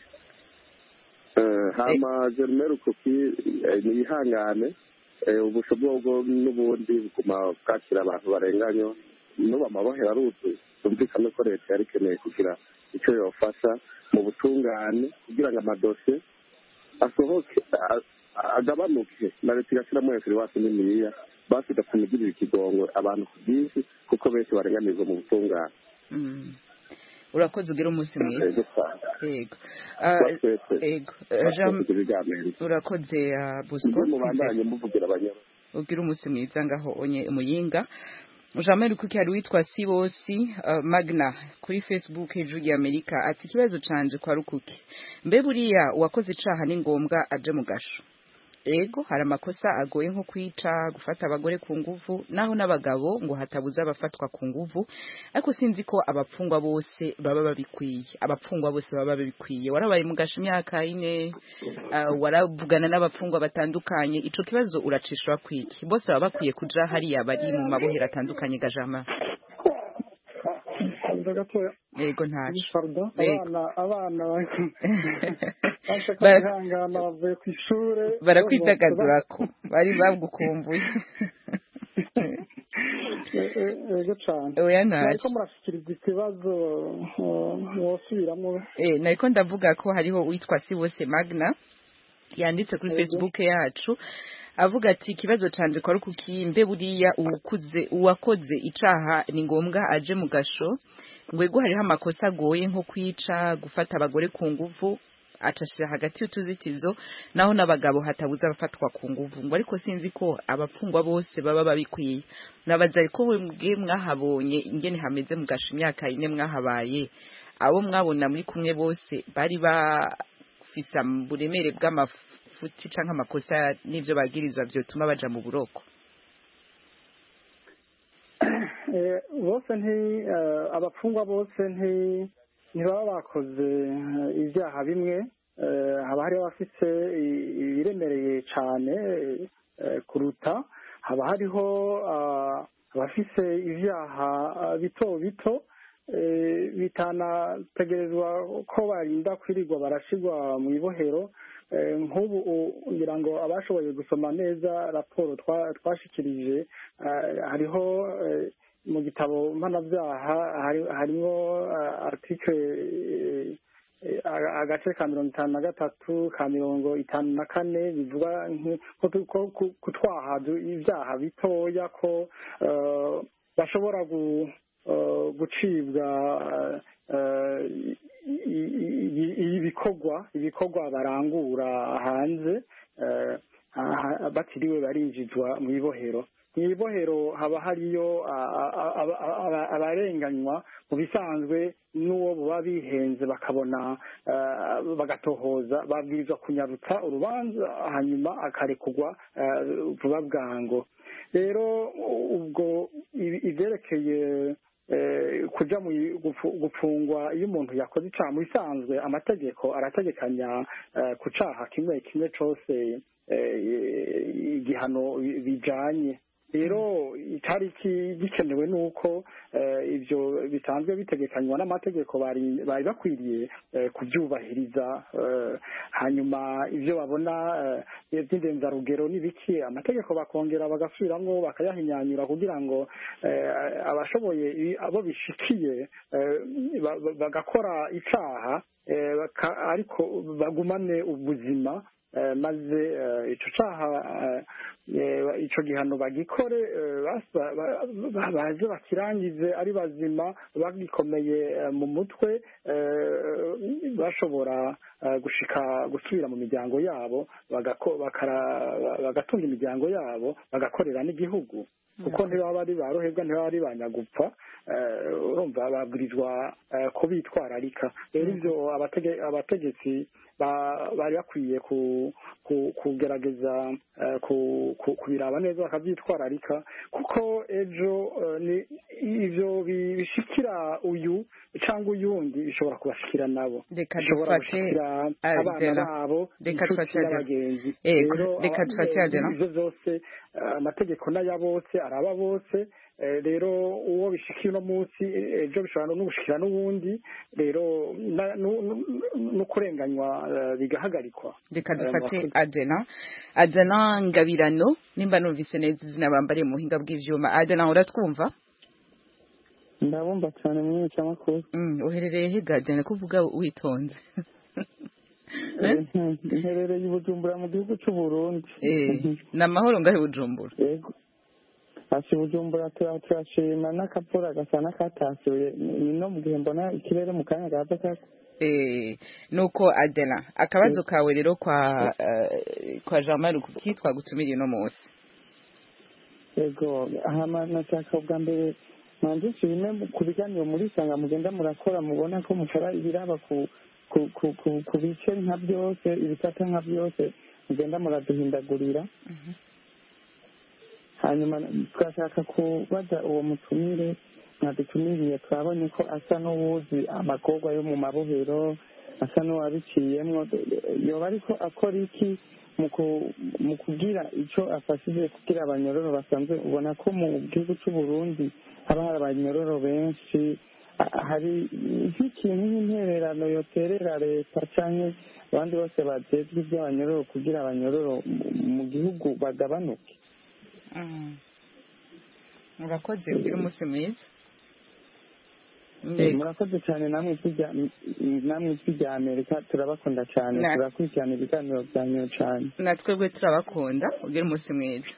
Eh hama Germain Rukuki ni ihangane ubushobogo n'ubundi bukuma bwakira abantu barenganywa no bamabohera aruzuye umvikana ko leta yari keneye kugira icyo yofasha mu butungane kugira ngo amadosiye asohoke agabanuke na leta igashyiramo hejuru iwacu n'imiriya basiga kumugirira ikigongo abantu ku bwinshi kuko benshi barenganizwa mu butungane. Urakoze ugira umunsi mwiza. Yego. Yego. Urakoze Bosco. Mubandanye muvugira abanyoro. ugira umunsi mwiza ngaho onye muyinga Jamel kuki hari witwa Sibosi uh, Magna kuri Facebook hejuru ya Amerika ati kibazo canje kwa rukuki mbe buriya uwakoze icaha ni ngombwa aje mu gasho ego hari amakosa agoye nko kwica gufata abagore ku nguvu naho n'abagabo ngo hatabuza abafatwa ku nguvu ariko sinzi ko abapfungwa bose baba babikwiye abapfungwa bose baba babikwiye warabaye mu gasho imyaka ine uh, waravugana n'abapfungwa batandukanye ico kibazo uracishwa kwiki bose baba bakwiye kuja hariya bari mu mabohero atandukanye gajama Ego ntacu abana abana bakihangana bavuye ku ishure barakwidagadura ko bari bagukumbuye ego cyane oya ntacu ariko murashikiriza ikibazo wosubiramo eh nariko ndavuga ko hariho witwa Sibose Magna yanditse kuri Facebook yacu avuga ati ikibazo canje kwa rukukimbe buriya uwukuze uwakoze icaha ni ngombwa aje mu gasho ngwego hariho amakosa agoye nko kwica gufata abagore ku nguvu acashira hagati y'utuzitizo naho n'abagabo hatabuza abafatwa ku nguvu ngo ariko sinzi ko abapfungwa bose baba babikwiye nabaza ariko mwebwe mwahabonye ingene hameze mu gasho imyaka ine mwahabaye abo mwabona muri kumwe bose bari bafisa buremere bw'amafu futi canke amakosa n'ivyo bagirizwa vyotuma baja mu buroko eh bose nti abapfungwa bose nti ntibaba bakoze ivyaha bimwe haba hari abafise ibiremereye cane kuruta haba hariho abafise ivyaha bito bito bitanategerezwa ko barinda kwirirwa barashirwa mu ibohero nk'ubu ngira ngo abashoboye gusoma neza raporo twashikirije hariho mu gitabo mpanabyaha harimo article agace ka mirongo itanu na gatatu ka mirongo itanu na kane bivuga ko kutwaha ibyaha bitoya ko bashobora gucibwa ibikorwa ibikorwa barangura hanze batiriwe barinjizwa mu ibohero mu ibohero haba hariyo abarenganywa mu bisanzwe n'uwo baba bihenze bakabona bagatohoza babwirizwa kunyarutsa urubanza hanyuma akarekurwa vuba bwango rero ubwo ivyerekeye kuja mu gupfungwa iyo umuntu yakoze icaha mu bisanzwe amategeko arategekanya ku caha kimwe kimwe cose igihano bijanye rero itari gikenewe nuko ivyo bisanzwe bitegekanywa n'amategeko bari bari bakwiriye kubyubahiriza hanyuma ivyo babona by'indenzarugero n'ibiki amategeko bakongera bagasubiramwo bakayahinyanyura kugira ngo abashoboye abo bishikiye bagakora icaha ariko bagumane ubuzima maze ico caha ico gihano bagikore baze bakirangize ari bazima bagikomeye mu mutwe bashobora gushika gusubira mu miryango yabo bagatunga imiryango yabo bagakorera n'igihugu kuko ntibaba ari barohebwa ntibaba ari banyagupfa urumva babwirizwa ko bitwararika rero ivyo abategetsi bari bakwiye kugerageza kubiraba neza bakabyitwararika kuko ejo ivyo bishikira uyu cyangwa uyundi bishobora kubashikira nabo bishobora gushikira abana babo inshuti n'abagenzi reka dufate adena ivyo vyose amategeko n'aya bose araba bose rero uwo bishikiye uno munsi ejo bishobora no gushikira n'uwundi rero no kurenganywa bigahagarikwa reka dufate adena adena ngabirano nimba numvise neza izina bambariye mu buhinga bw'ivyuma adena uratwumva ndabumva cyane mwe cyamakuru mm uherereye he adena kuvuga witonze nherereye i Bujumbura mu gihugu cy'u Burundi eh namahoro ngahe Bujumbura yego asi Bujumbura turashima n'akapura gasa n'akatasuye ni no mu gihe mbona ikirere mu kanya gato kako eh nuko Adela akabazo kawe rero kwa uh, kwa Jamal kitwa gutumira no munsi yego hama nashaka ubwa mbere manze nshime ku biganiro muri sanga mugenda murakora mubona ko mukora ibiraba ku ku ku ku, ku bice nka byose ibitata nka byose mugenda muraduhindagurira hanyuma twashaka kubaza uwo mutumire mwadutumiriye twabonye ko asa n'uwuzi amakorwa yo mu mabohero asa n'uwabiciyemwo yoba ariko akora iki mu kugira icyo afashije kugira abanyororo basanzwe ubona ko mu gihugu cy'u Burundi haba hari abanyororo benshi hari nk'ikintu nk'intererano yoterera leta cyangwa abandi bose bajejwe iby'abanyororo kugira abanyororo mu gihugu bagabanuke. murakoze ugire umunsi mwiza. murakoze cyane namwe ijwi rya amerika turabakunda cyane turakurikirana ibiganiro byanyu cyane natwebwe turabakunda ugire umunsi mwiza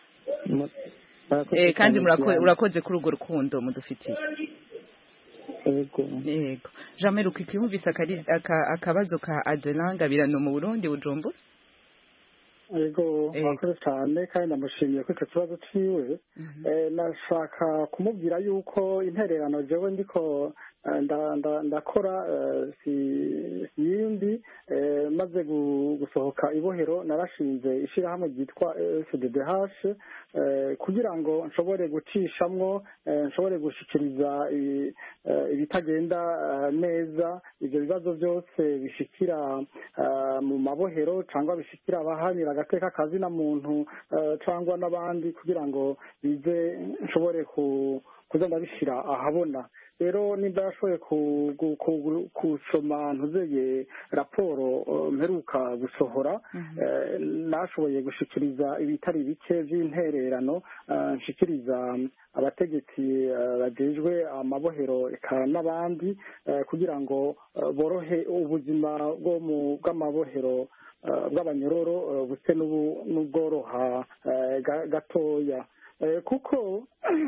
kandi urakoze kuri urwo rukundo mudufitiye. yego yego jamel ukikiyumvise akabazo ka adelanga birano mu burundi bujumbura. yego murakoze cyane kandi ndamushimiye ko icyo kibazo ciwe. nashaka kumubwira yuko intererano jewe ndiko ndakora si yindi maze gusohoka ibohero narashinze ishyirahamwe ryitwa S D D H kugira ngo nshobore gucishamwo nshobore gushikiriza ibitagenda neza ibyo bibazo byose bishikira mu mabohero cyangwa bishikira abahanira agateka kazi na muntu cyangwa n'abandi kugira ngo bize nshobore kuza ndabishyira ahabona. rero nimba yashoboye kusoma ntuzeye raporo mperuka gusohora nashoboye gushikiriza ibitari bike by'intererano nshikiriza abategetsi bagejwe amabohero eka n'abandi kugira ngo borohe ubuzima bw'amabohero bw'abanyororo buse n'ubworoha gatoya kuko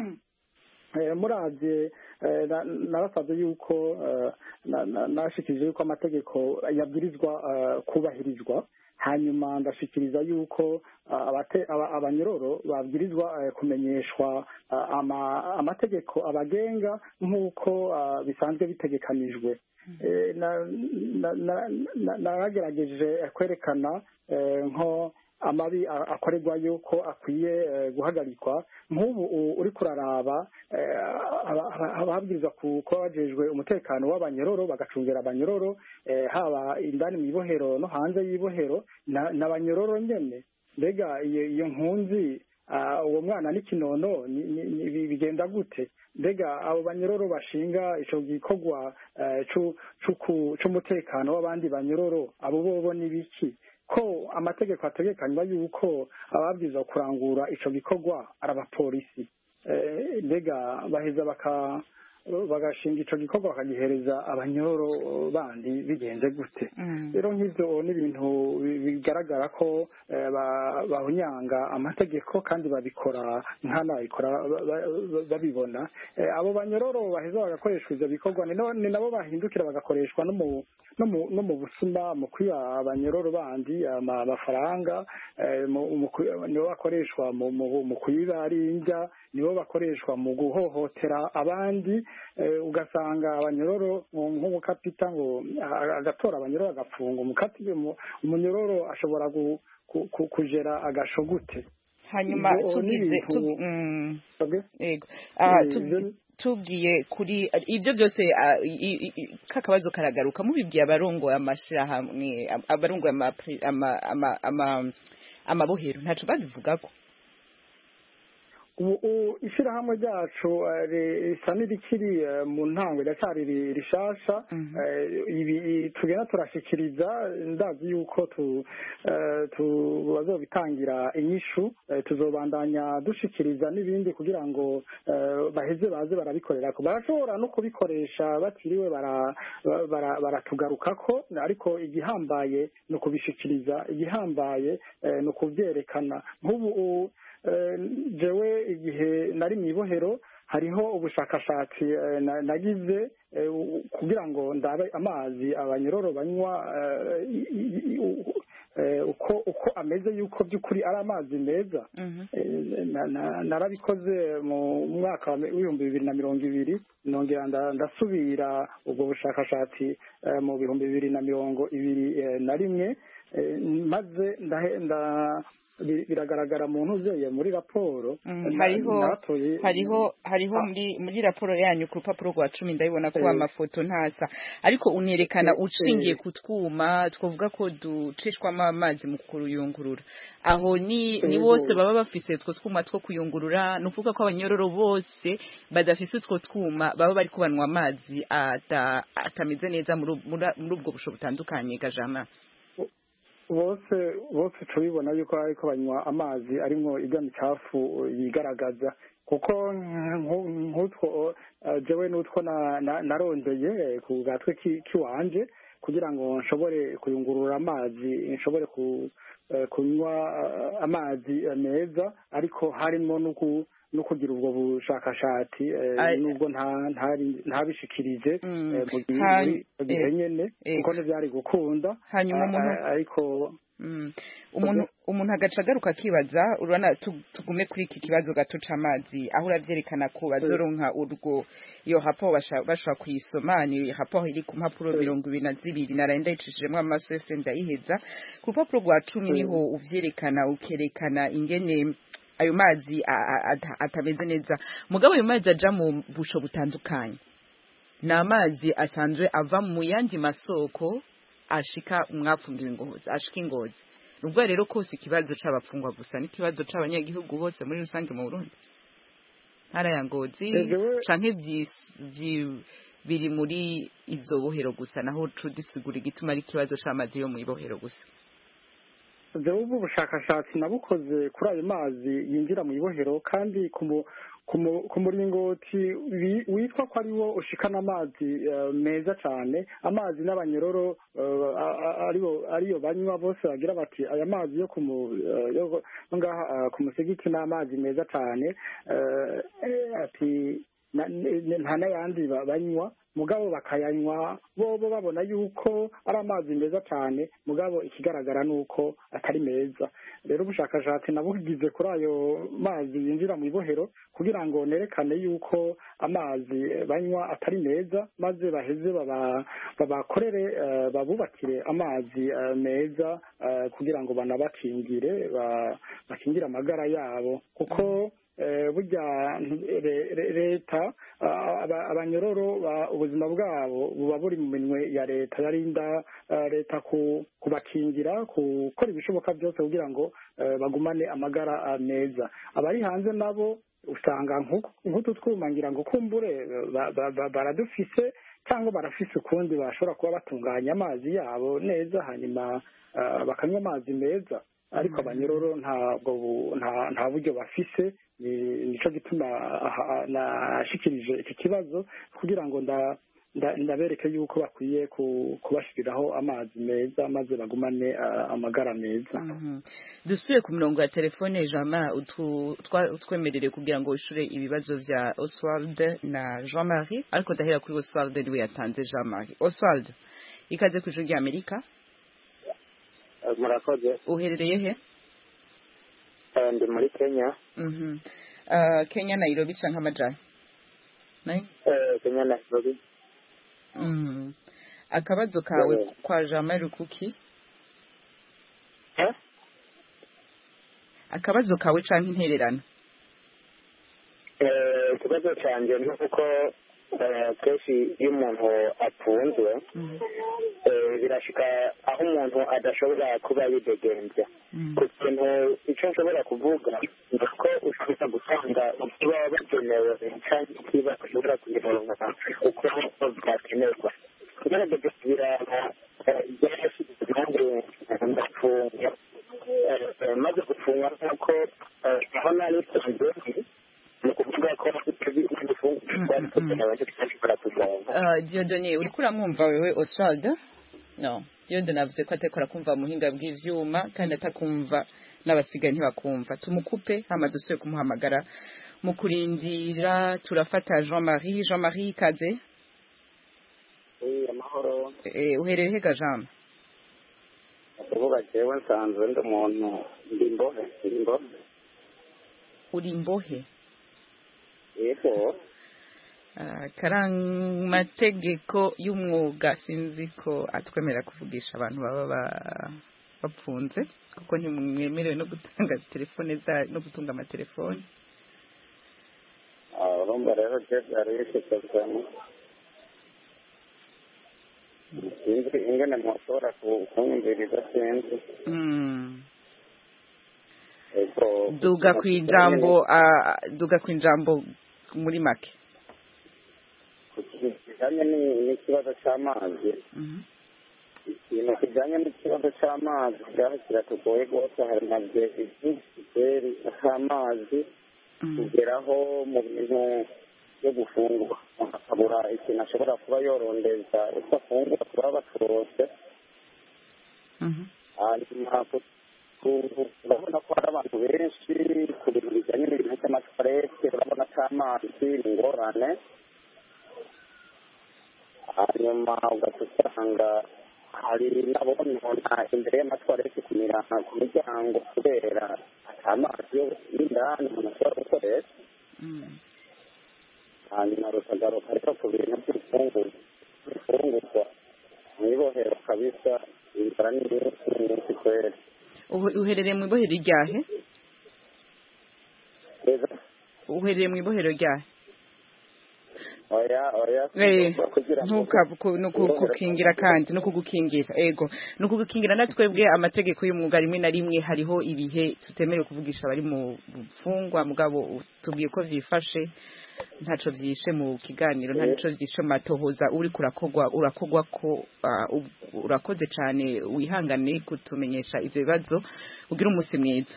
murabye narasabye yuko nashikirije yuko amategeko yabwirizwa kubahirizwa hanyuma ndashikiriza yuko abanyororo babwirizwa kumenyeshwa amategeko abagenga nk'uko bisanzwe bitegekanijwe. naragerageje kwerekana nko amabi akorerwa yuko akwiye guhagarikwa nk'ubu uri kuraraba ababwirizwa kuba bajejwe umutekano w'abanyororo bagacungera abanyororo haba indani mu ibohero no hanze y'ibohero n'abanyororo nyene. mbega iyo nkunzi uwo mwana n'ikinono bigenda gute? mbega abo banyororo bashinga ico gikorwa c'umutekano w'abandi banyororo abo bobo n'ibiki ko amategeko ategekanywa yuko ababwirizwa kurangura ico gikorwa ari abapolisi? mbega baheza baka bagashinga ico gikorwa bakagihereza abanyororo bandi bigenze gute? rero nk'ivyo ni ibintu bigaragara ko bahunyanga amategeko kandi babikora nkanabikora babibona. abo banyororo baheza bagakoreshwa ivyo bikorwa ni nabo bahindukira bagakoreshwa no mu no mu busuma mu kwiba abanyororo bandi amafaranga nibo bakoreshwa mu kwiba arinja nibo bakoreshwa mu guhohotera abandi. ugasanga abanyororo nk'umukapita ngo agatora abanyororo agafunga umukapita umunyororo ashobora kujera agasho gute? hanyuma tugize tubwiye kuri ibyo byose kakabazo karagaruka mubibwiye abarongoye amashirahamwe abarongoye amabohero ntaco babivugako? ubu ishyirahamwe ryacu risa n'irikiri mu ntango riracyari rishasha. ibi tugenda turashikiriza ndazi yuko bazobitangira inyishu tuzobandanya dushikiriza n'ibindi kugira ngo baheze baze barabikorerako. barashobora no kubikoresha batiriwe baratugarukako ariko igihambaye ni ukubishikiriza igihambaye ni ukuvyerekana. nk'ubu jewe igihe nari mu ibohero hariho ubushakashatsi nagize kugira ngo ndabe amazi abanyororo banywa uko uko ameze yuko by'ukuri ari amazi meza. Narabikoze mu mwaka w'ibihumbi bibiri na mirongo ibiri nongera ndasubira ubwo bushakashatsi mu bihumbi bibiri na mirongo ibiri na rimwe maze ndahenda biragaragara mu ntuzeye muri raporo hariho hariho hariho muri muri raporo yanyu ku rupapuro rwa cumi ndabibona ko amafoto ntasa ariko unerekana ucingiye ku twuma twavuga ko ducishwamo amazi mu kuruyungurura aho ni ni bose baba bafise utwo twuma two kuyungurura nuvuga ko abanyororo bose badafise utwo twuma baba bari kubanwa amazi atameze neza muri ubwo busho butandukanye gajama bose bose tubibona yuko ariko banywa amazi arimo iby'amicafu yigaragaza kuko nk'utwo jewe n'utwo narondeye ku gatwe kiwanje kugira ngo nshobore kuyungurura amazi nshobore kunywa amazi meza ariko harimo no kugira ubwo bushakashatsi nubwo ntabishikirije mu gihe nyene kuko ntibyari gukunda ariko umuntu umuntu agaca agaruka akibaza urabona tugume kuri iki kibazo gato c'amazi aho uravyerekana ko bazoronka urwo iyo hapo bashobora kuyisoma ni hapo iri ku mpapuro mirongo ibiri na zibiri narenda yicishijemwo amaso yose ndayiheza ku rupapuro rwa cumi niho uvyerekana ukerekana ingene ayo mazi atameze neza mugabo ayo mazi aja mu busho butandukanye ni amazi asanzwe ava mu yandi masoko ashika umwapfungira ingozi ashika ingozi nubwo rero kose ikibazo c'abapfungwa gusa n'ikibazo c'abanyagihugu bose muri rusange mu Burundi ntara ya Ngozi canke biri muri izo bohero gusa naho tudisigura igituma ari ikibazo c'amazi yo mu ibohero gusa jewe ubu bushakashatsi nabukoze kuri ayo mazi yinjira mu ibohero kandi ku muringoti witwa ko ari wo ushikana amazi meza cyane amazi n'abanyororo ariyo banywa bose bagira bati aya mazi yo ngaha ku musigiti n'amazi meza cyane ati nta n'ayandi banywa mugabo bakayanywa bobo babona yuko ari amazi meza cyane mugabo ikigaragara nuko atari meza rero ubushakashatsi nabugize kuri ayo mazi yinjira mu ibohero kugira ngo nerekane yuko amazi banywa atari meza maze baheze babakorere babubakire amazi meza kugira ngo banabakingire bakingire amagara yabo kuko burya leta abanyororo ubuzima bwabo buba buri mu minwe ya leta yarinda leta kubakingira gukora ibishoboka byose kugira ngo bagumane amagara meza abari hanze nabo usanga nk'utu twuma ngira ngo kumbure baradufise cyangwa barafise ukundi bashobora kuba batunganya amazi yabo neza hanyuma bakanywa amazi meza ariko abanyororo ntabwo nta buryo bafise nico gituma nashikirije iki kibazo kugira ngo ndabereke yuko bakwiye kubashiriraho amazi meza maze bagumane amagara meza dusuye ku mirongo ya telefone Jean twemerere kugira ngo ushure ibibazo vya Oswald na Jean Marie ariko dahera kuri Oswald niwe yatanze Jean Marie Oswald ikaze ku ijuru rya Amerika murakoze uherereye he ndi muri Kenya mhm uh Kenya Nairobi canke amajana nayi eh Kenya Nairobi mhm akabazo kawe kwa Jamari kuki eh akabazo kawe canke intererano eh ikibazo canje ni uko kenshi iyo umuntu apfunzwe birashika aho umuntu adashobora kuba yidegenza ku kintu icyo nshobora kuvuga ni uko ushobora gutanga ukiba bagenewe cyangwa ikiba ushobora kuyironka uko byakenerwa kugerageza kubiraba byarashyize nanjye ndafunga maze gufunga nk'uko aho nari nsanzwe ni ukuvuga ko Dieudonné uriko uramwumva wewe Oswald no Dieudonné avuze ko atekora kumva muhinga bw'ivyuma kandi atakumva n'abasigaye ntibakumva tumukupe hama dusuye kumuhamagara mu kurindira turafata Jean Marie Jean Marie kaze eh amahoro eh uhereye hega Jean uvuga urumva jewe nsanzwe ndi umuntu ndi imbohe ndi imbohe uri imbohe yego karamategeko y'umwuga sinzi ko atwemera kuvugisha abantu baba bapfunze kuko ntimwemerewe no gutanga telefone za no gutunga amatelefone. urumva rero jewe ari bishikazamo sinzi ingene mushobora kunyumviriza sinzi duga ku ijambo duga ku ijambo muri make kijanye n'ikibazo c'amazi ikintu kijanye n'ikibazo c'amazi ngaho kiratugoye rwose hari na byeri k'amazi kugeraho mu bintu byo gufungura akabura ikintu ashobora kuba yorondeza uko afungura kuba baturose hanyuma urabona ko hari abantu benshi ku bintu bijyanye n'ibintu cy'amatwarete urabona ko amazi ni ingorane hanyuma ugasanga hari n'abonona imbere y'amatwarete ku miryango kubera amazi y'indani umuntu ashobora gukoresha hanyuma rukagaruka ariko ku bintu by'ifungurwa mu ibohero kabisa inzara ni nyinshi kwera. uherereye mu ibohero ryahe uherereye mu ibohero ryahe oya oya nukugukingira kandi no kugukingira ego no kugukingira natwebwe amategeko y'umwuga rimwe na rimwe hariho ibihe tutemerewe kuvugisha bari mu bufungwa mugabo tubwiye ko vyifashe ntaco vyishe mu kiganiro ntaco vyishe matohoza uri kurakogwa urakogwa ko urakoze cyane wihangane kutumenyesha ivyo bibazo ugira umusi mwiza.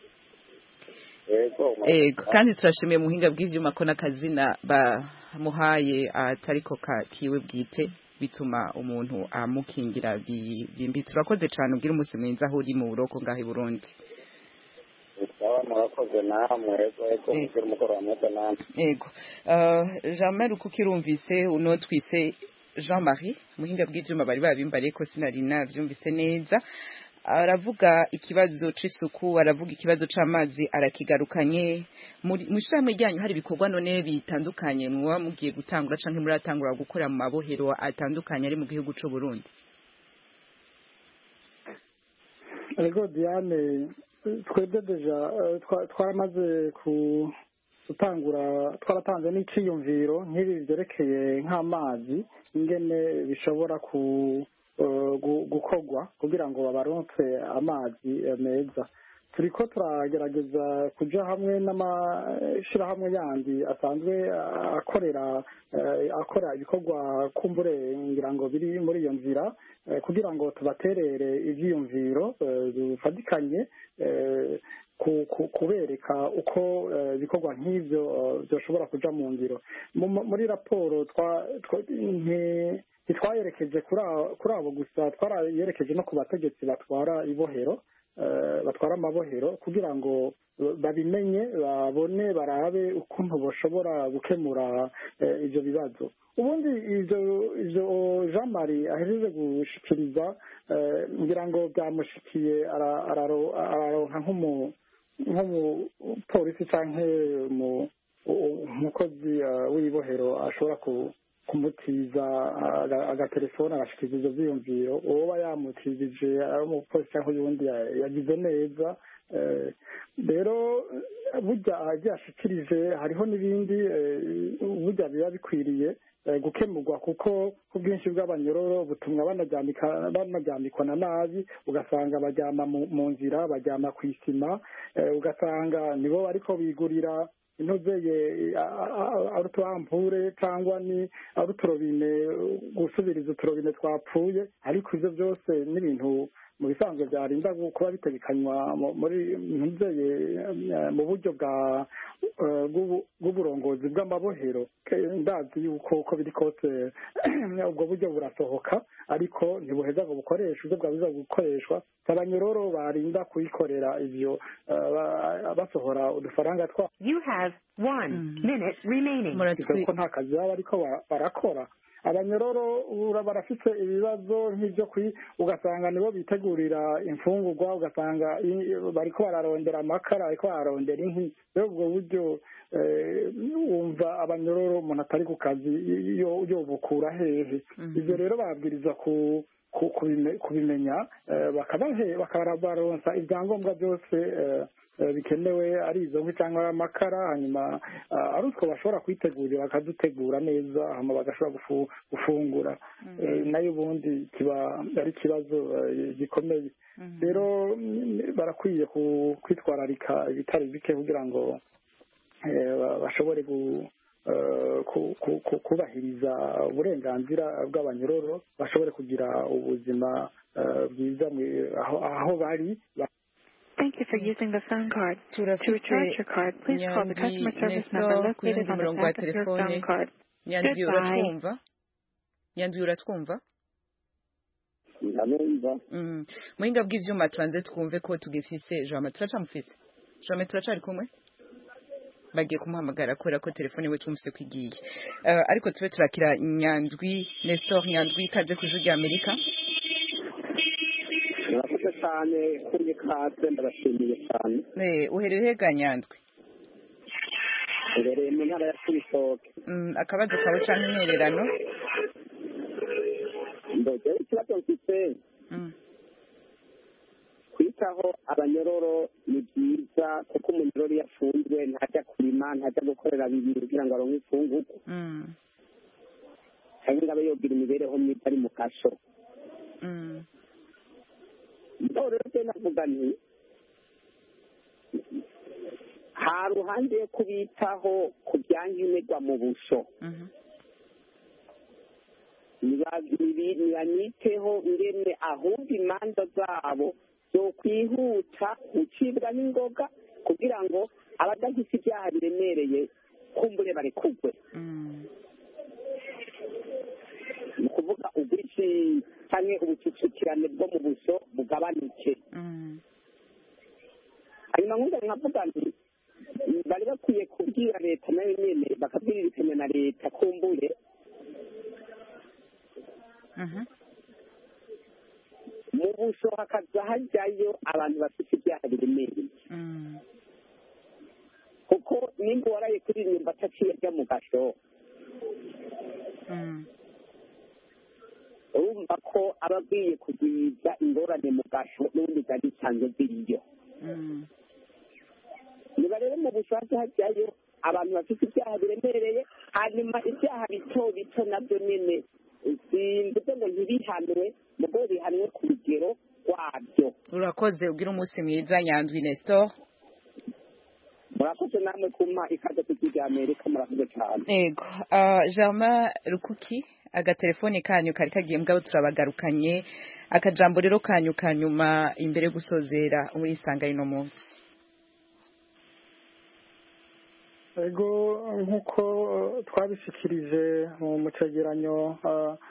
Ego kandi turashimiye muhinga bw'ivyuma ko nakazina bamuhaye atariko kiwe bwite bituma umuntu amukingira byimbi. Turakoze cyane ugira umusi mwiza aho uri mu buroko ngaho i Burundi. Ego Jean-Marie uko kirumvise uno twise Jean-Marie muhinga bw'ivyuma bari babimbariye ko sinari navyumvise neza. Aravuga ikibazo c'isuku aravuga ikibazo c'amazi arakigarukanye mu shamwe ryanyu hari bikorwa none bitandukanye mwa mugiye gutangura canke muri atangura gukora mu mabohero atandukanye ari mu gihugu c'u Burundi. Ego Diane twebwe deja twaramaze ku gutangura twaratanze n'iciyumviro nk'ibi byerekeye nk'amazi ingene bishobora ku gukorwa kugira ngo babaronse amazi meza. Turiko turagerageza kuja hamwe n'amashirahamwe yandi asanzwe akorera akora ibikorwa kumbure ngira ngo biri muri iyo nzira kugira ngo tubaterere ivyiyumviro bifatikanye kubereka uko ibikorwa nk'ivyo byoshobora kuja mu ngiro. Muri raporo ntitwayerekeje kuri abo gusa twarayerekeje no ku bategetsi batwara ibohero batwara amabohero kugira ngo babimenye babone barabe ukuntu bashobora gukemura ivyo bibazo. Ubundi ivyo ivyo Jean Marie ahejeje gushikiriza ngira ngo byamushikiye araronka nk'umu nk'umupolisi canke umukozi w'ibohero ashobora ku kumutiza agatelefone agashikiriza ivyo vyiyumviro uwoba yamutijije ari umupolisi cyangwa uyundi yagize neza. Rero burya agiye ashikirije hariho n'ibindi burya biba bikwiriye gukemurwa kuko ubwinshi bw'abanyororo butumwa banaryamikwa na nabi ugasanga baryama mu nzira baryama ku isima ugasanga nibo bariko bigurira intozeye arutuampure cyangwa ni aruturobine gusubiriza uturobine twapfuye ariko ivyo byose n'ibintu mu bisanzwe byarinda kuba bitegekanywa muri ntuzeye mu buryo bwa bw'uburongozi bw'amabohero ndazi yuko uko biri kose ubwo buryo burasohoka ariko ntibuheza ngo bukoreshe ubwo bwabuza gukoreshwa abanyororo barinda kuyikorera ivyo basohora udufaranga twa You have one minute remaining. ko nta kazi baba ariko barakora abanyororo barafite ibibazo nk'ibyo kwi ugasanga nibo bitegurira imfungurwa ugasanga bariko bararondera amakara ariko bararondera inkwi rero ubwo buryo wumva abanyororo umuntu atari ku kazi yobukura hehe ivyo rero babwiriza ku kubimenya bakabaronsa ibyangombwa byose bikenewe ari izo nkwi cyangwa amakara hanyuma ari utwo bashobora kwitegurira bakadutegura neza hanyuma bagashobora gufungura nayo ubundi kiba ari ikibazo gikomeye rero barakwiye kwitwararika ibitari bike kugira ngo bashobore kubahiriza uburenganzira bw'abanyororo bashobore kugira ubuzima bwiza aho bari. Thank you for using the phone card. To recharge your card, please call the customer service number located on the back of your phone card. Nyandwi uratwumva? Nyandwi uratwumva? Ndamumva. Mm. Muhinga bw'ivyuma tubanze twumve ko tugifise Jama turacamufise. Jama turacari kumwe? Bagiye kumuhamagara kubera ko telefone we twumvise kwigiye. Uh, ariko tube turakira Nyandwi, Nestor Nyandwi kaze ku Ijwi ry'Amerika. Murakoze cyane kuri kaze ndabashimiye cyane. Eh uhereye hega Nyandwi? Uhereye mu ntara ya Cibitoke. Mm akabazo kawe cyane intererano. Ndoje ikibazo mfite. Mm. Kwitaho abanyororo ni byiza kuko umunyororo yafunzwe ntajya kurima ntajya gukorera bibiri kugira ngo aronke ifungurwa. Mm. Kandi ngabe yogira imibereho myiza ari mu kasho. Mm. Ndoro rero navuga nti ha ruhande yo kubitaho ku byankenerwa mu busho. Mhm. Nibaniteho ngene ahubwo imanza zabo zo kwihuta gucibwa n'ingoga kugira ngo abadafite ibyaha biremereye kumbure barekugwe. Ni kuvuga ubwici cyangwa ubucucikirane bwo mu buso bugabanuke. Hanyuma nkunda nkavuga nti bari bakwiye kubwira leta nayo nyene bakabwiririkanya na leta kumbure mu buso hakaza hajyayo abantu bafite ibyaha biremereye kuko nimba waraye kuri nyumba ataciye ajya mu gasho urumva ko aba agiye kugwiza ingorane mu gasho n'ubundi zari zisanzwe ziriyo niba rero mu buso haza hajyayo abantu bafite ibyaha biremereye hanyuma ibyaha bito bito nabyo nyine simvuze ngo ntibihanwe mugo bihanwe ku rugero rwabyo. Urakoze ugira umunsi mwiza Nyandwi Nestor. Murakoze namwe kumpa ikaze ku Ijwi ry'Amerika murakoze cyane. Yego uh, Jama Rukuki agatelefone kanyu kari kagiye mbwa turabagarukanye akajambo rero kanyu kanyuma imbere gusozera muri isanga ino munsi. Ego nkuko twabishikirije mu mucegeranyo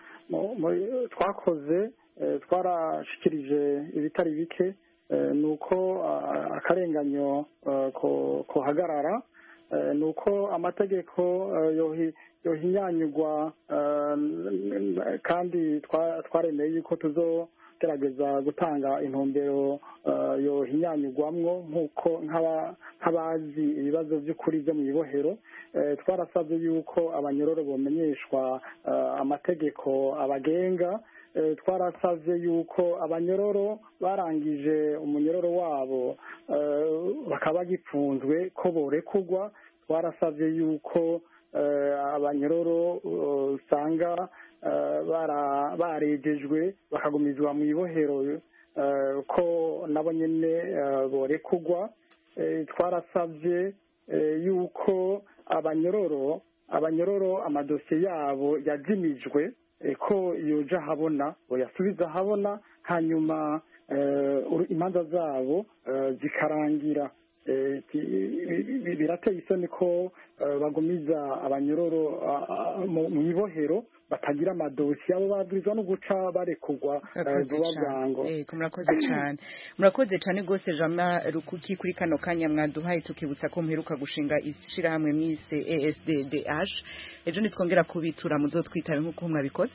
twakoze twarashikirije ibitari bike nuko akarenganyo kohagarara nuko amategeko yohinyanyugwa kandi twaremeye yuko tuzo gerageza gutanga intumbero yohinyanyugwamwo nk'uko nk'abazi ibibazo by'ukuri byo mu ibohero twarasabye yuko abanyororo bomenyeshwa amategeko abagenga twarasabye yuko abanyororo barangije umunyororo wabo bakaba bagipfunzwe ko borekugwa twarasabye yuko abanyororo usanga barejejwe bakagumizwa mu ibohero ko nabo nyine borekugwa twarasabye yuko abanyororo abanyororo amadosiye yabo yajimijwe ko yoja habona boyasubiza habona hanyuma imanza zabo zikarangira birateye isoni ko bagumiza abanyororo mu ibohero batagira amadosiye abo babwirizwa no guca barekurwa vuba bwango. Murakoze cyane murakoze cyane rwose Jama Rukuki kuri kano kanya mwaduhaye tukibutsa ko muheruka gushinga ishirahamwe mwise A S D D H ejo nitwongera kubitura muzotwitabe nk'uko mwabikoze.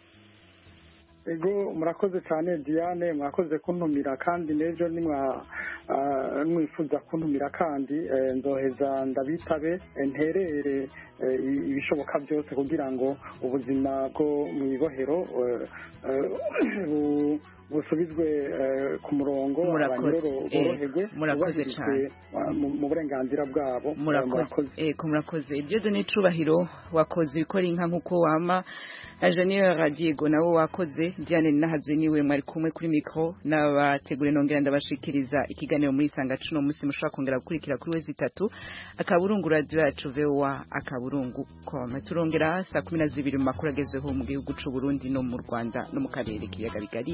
Ego murakoze cyane Diane mwakoze kuntumira kandi nejo nimwa mwifuza kuntumira kandi nzoheza ndabitabe nterere ibishoboka byose kugira ngo ubuzima bwo mu ibohero busubizwe ku murongo abanyororo boroherwe murakoze cyane mu burenganzira bwabo. Murakoze murakoze ibyo ni icubahiro wakoze bikora inka nk'uko wama Engineer Diego nawe wakoze Diane Nahaze niwe mwari kumwe kuri micro n'abategure nongera ndabashikiriza ikiganiro muri sanga cuno musi mushaka kongera gukurikira kuri wezi itatu akaburungu radio yacu V O A akaburungu com turongera saa kumi na zibiri mu makuru agezweho mu gihugu c'u Burundi no mu Rwanda no mu karere k'ibiyaga bigari.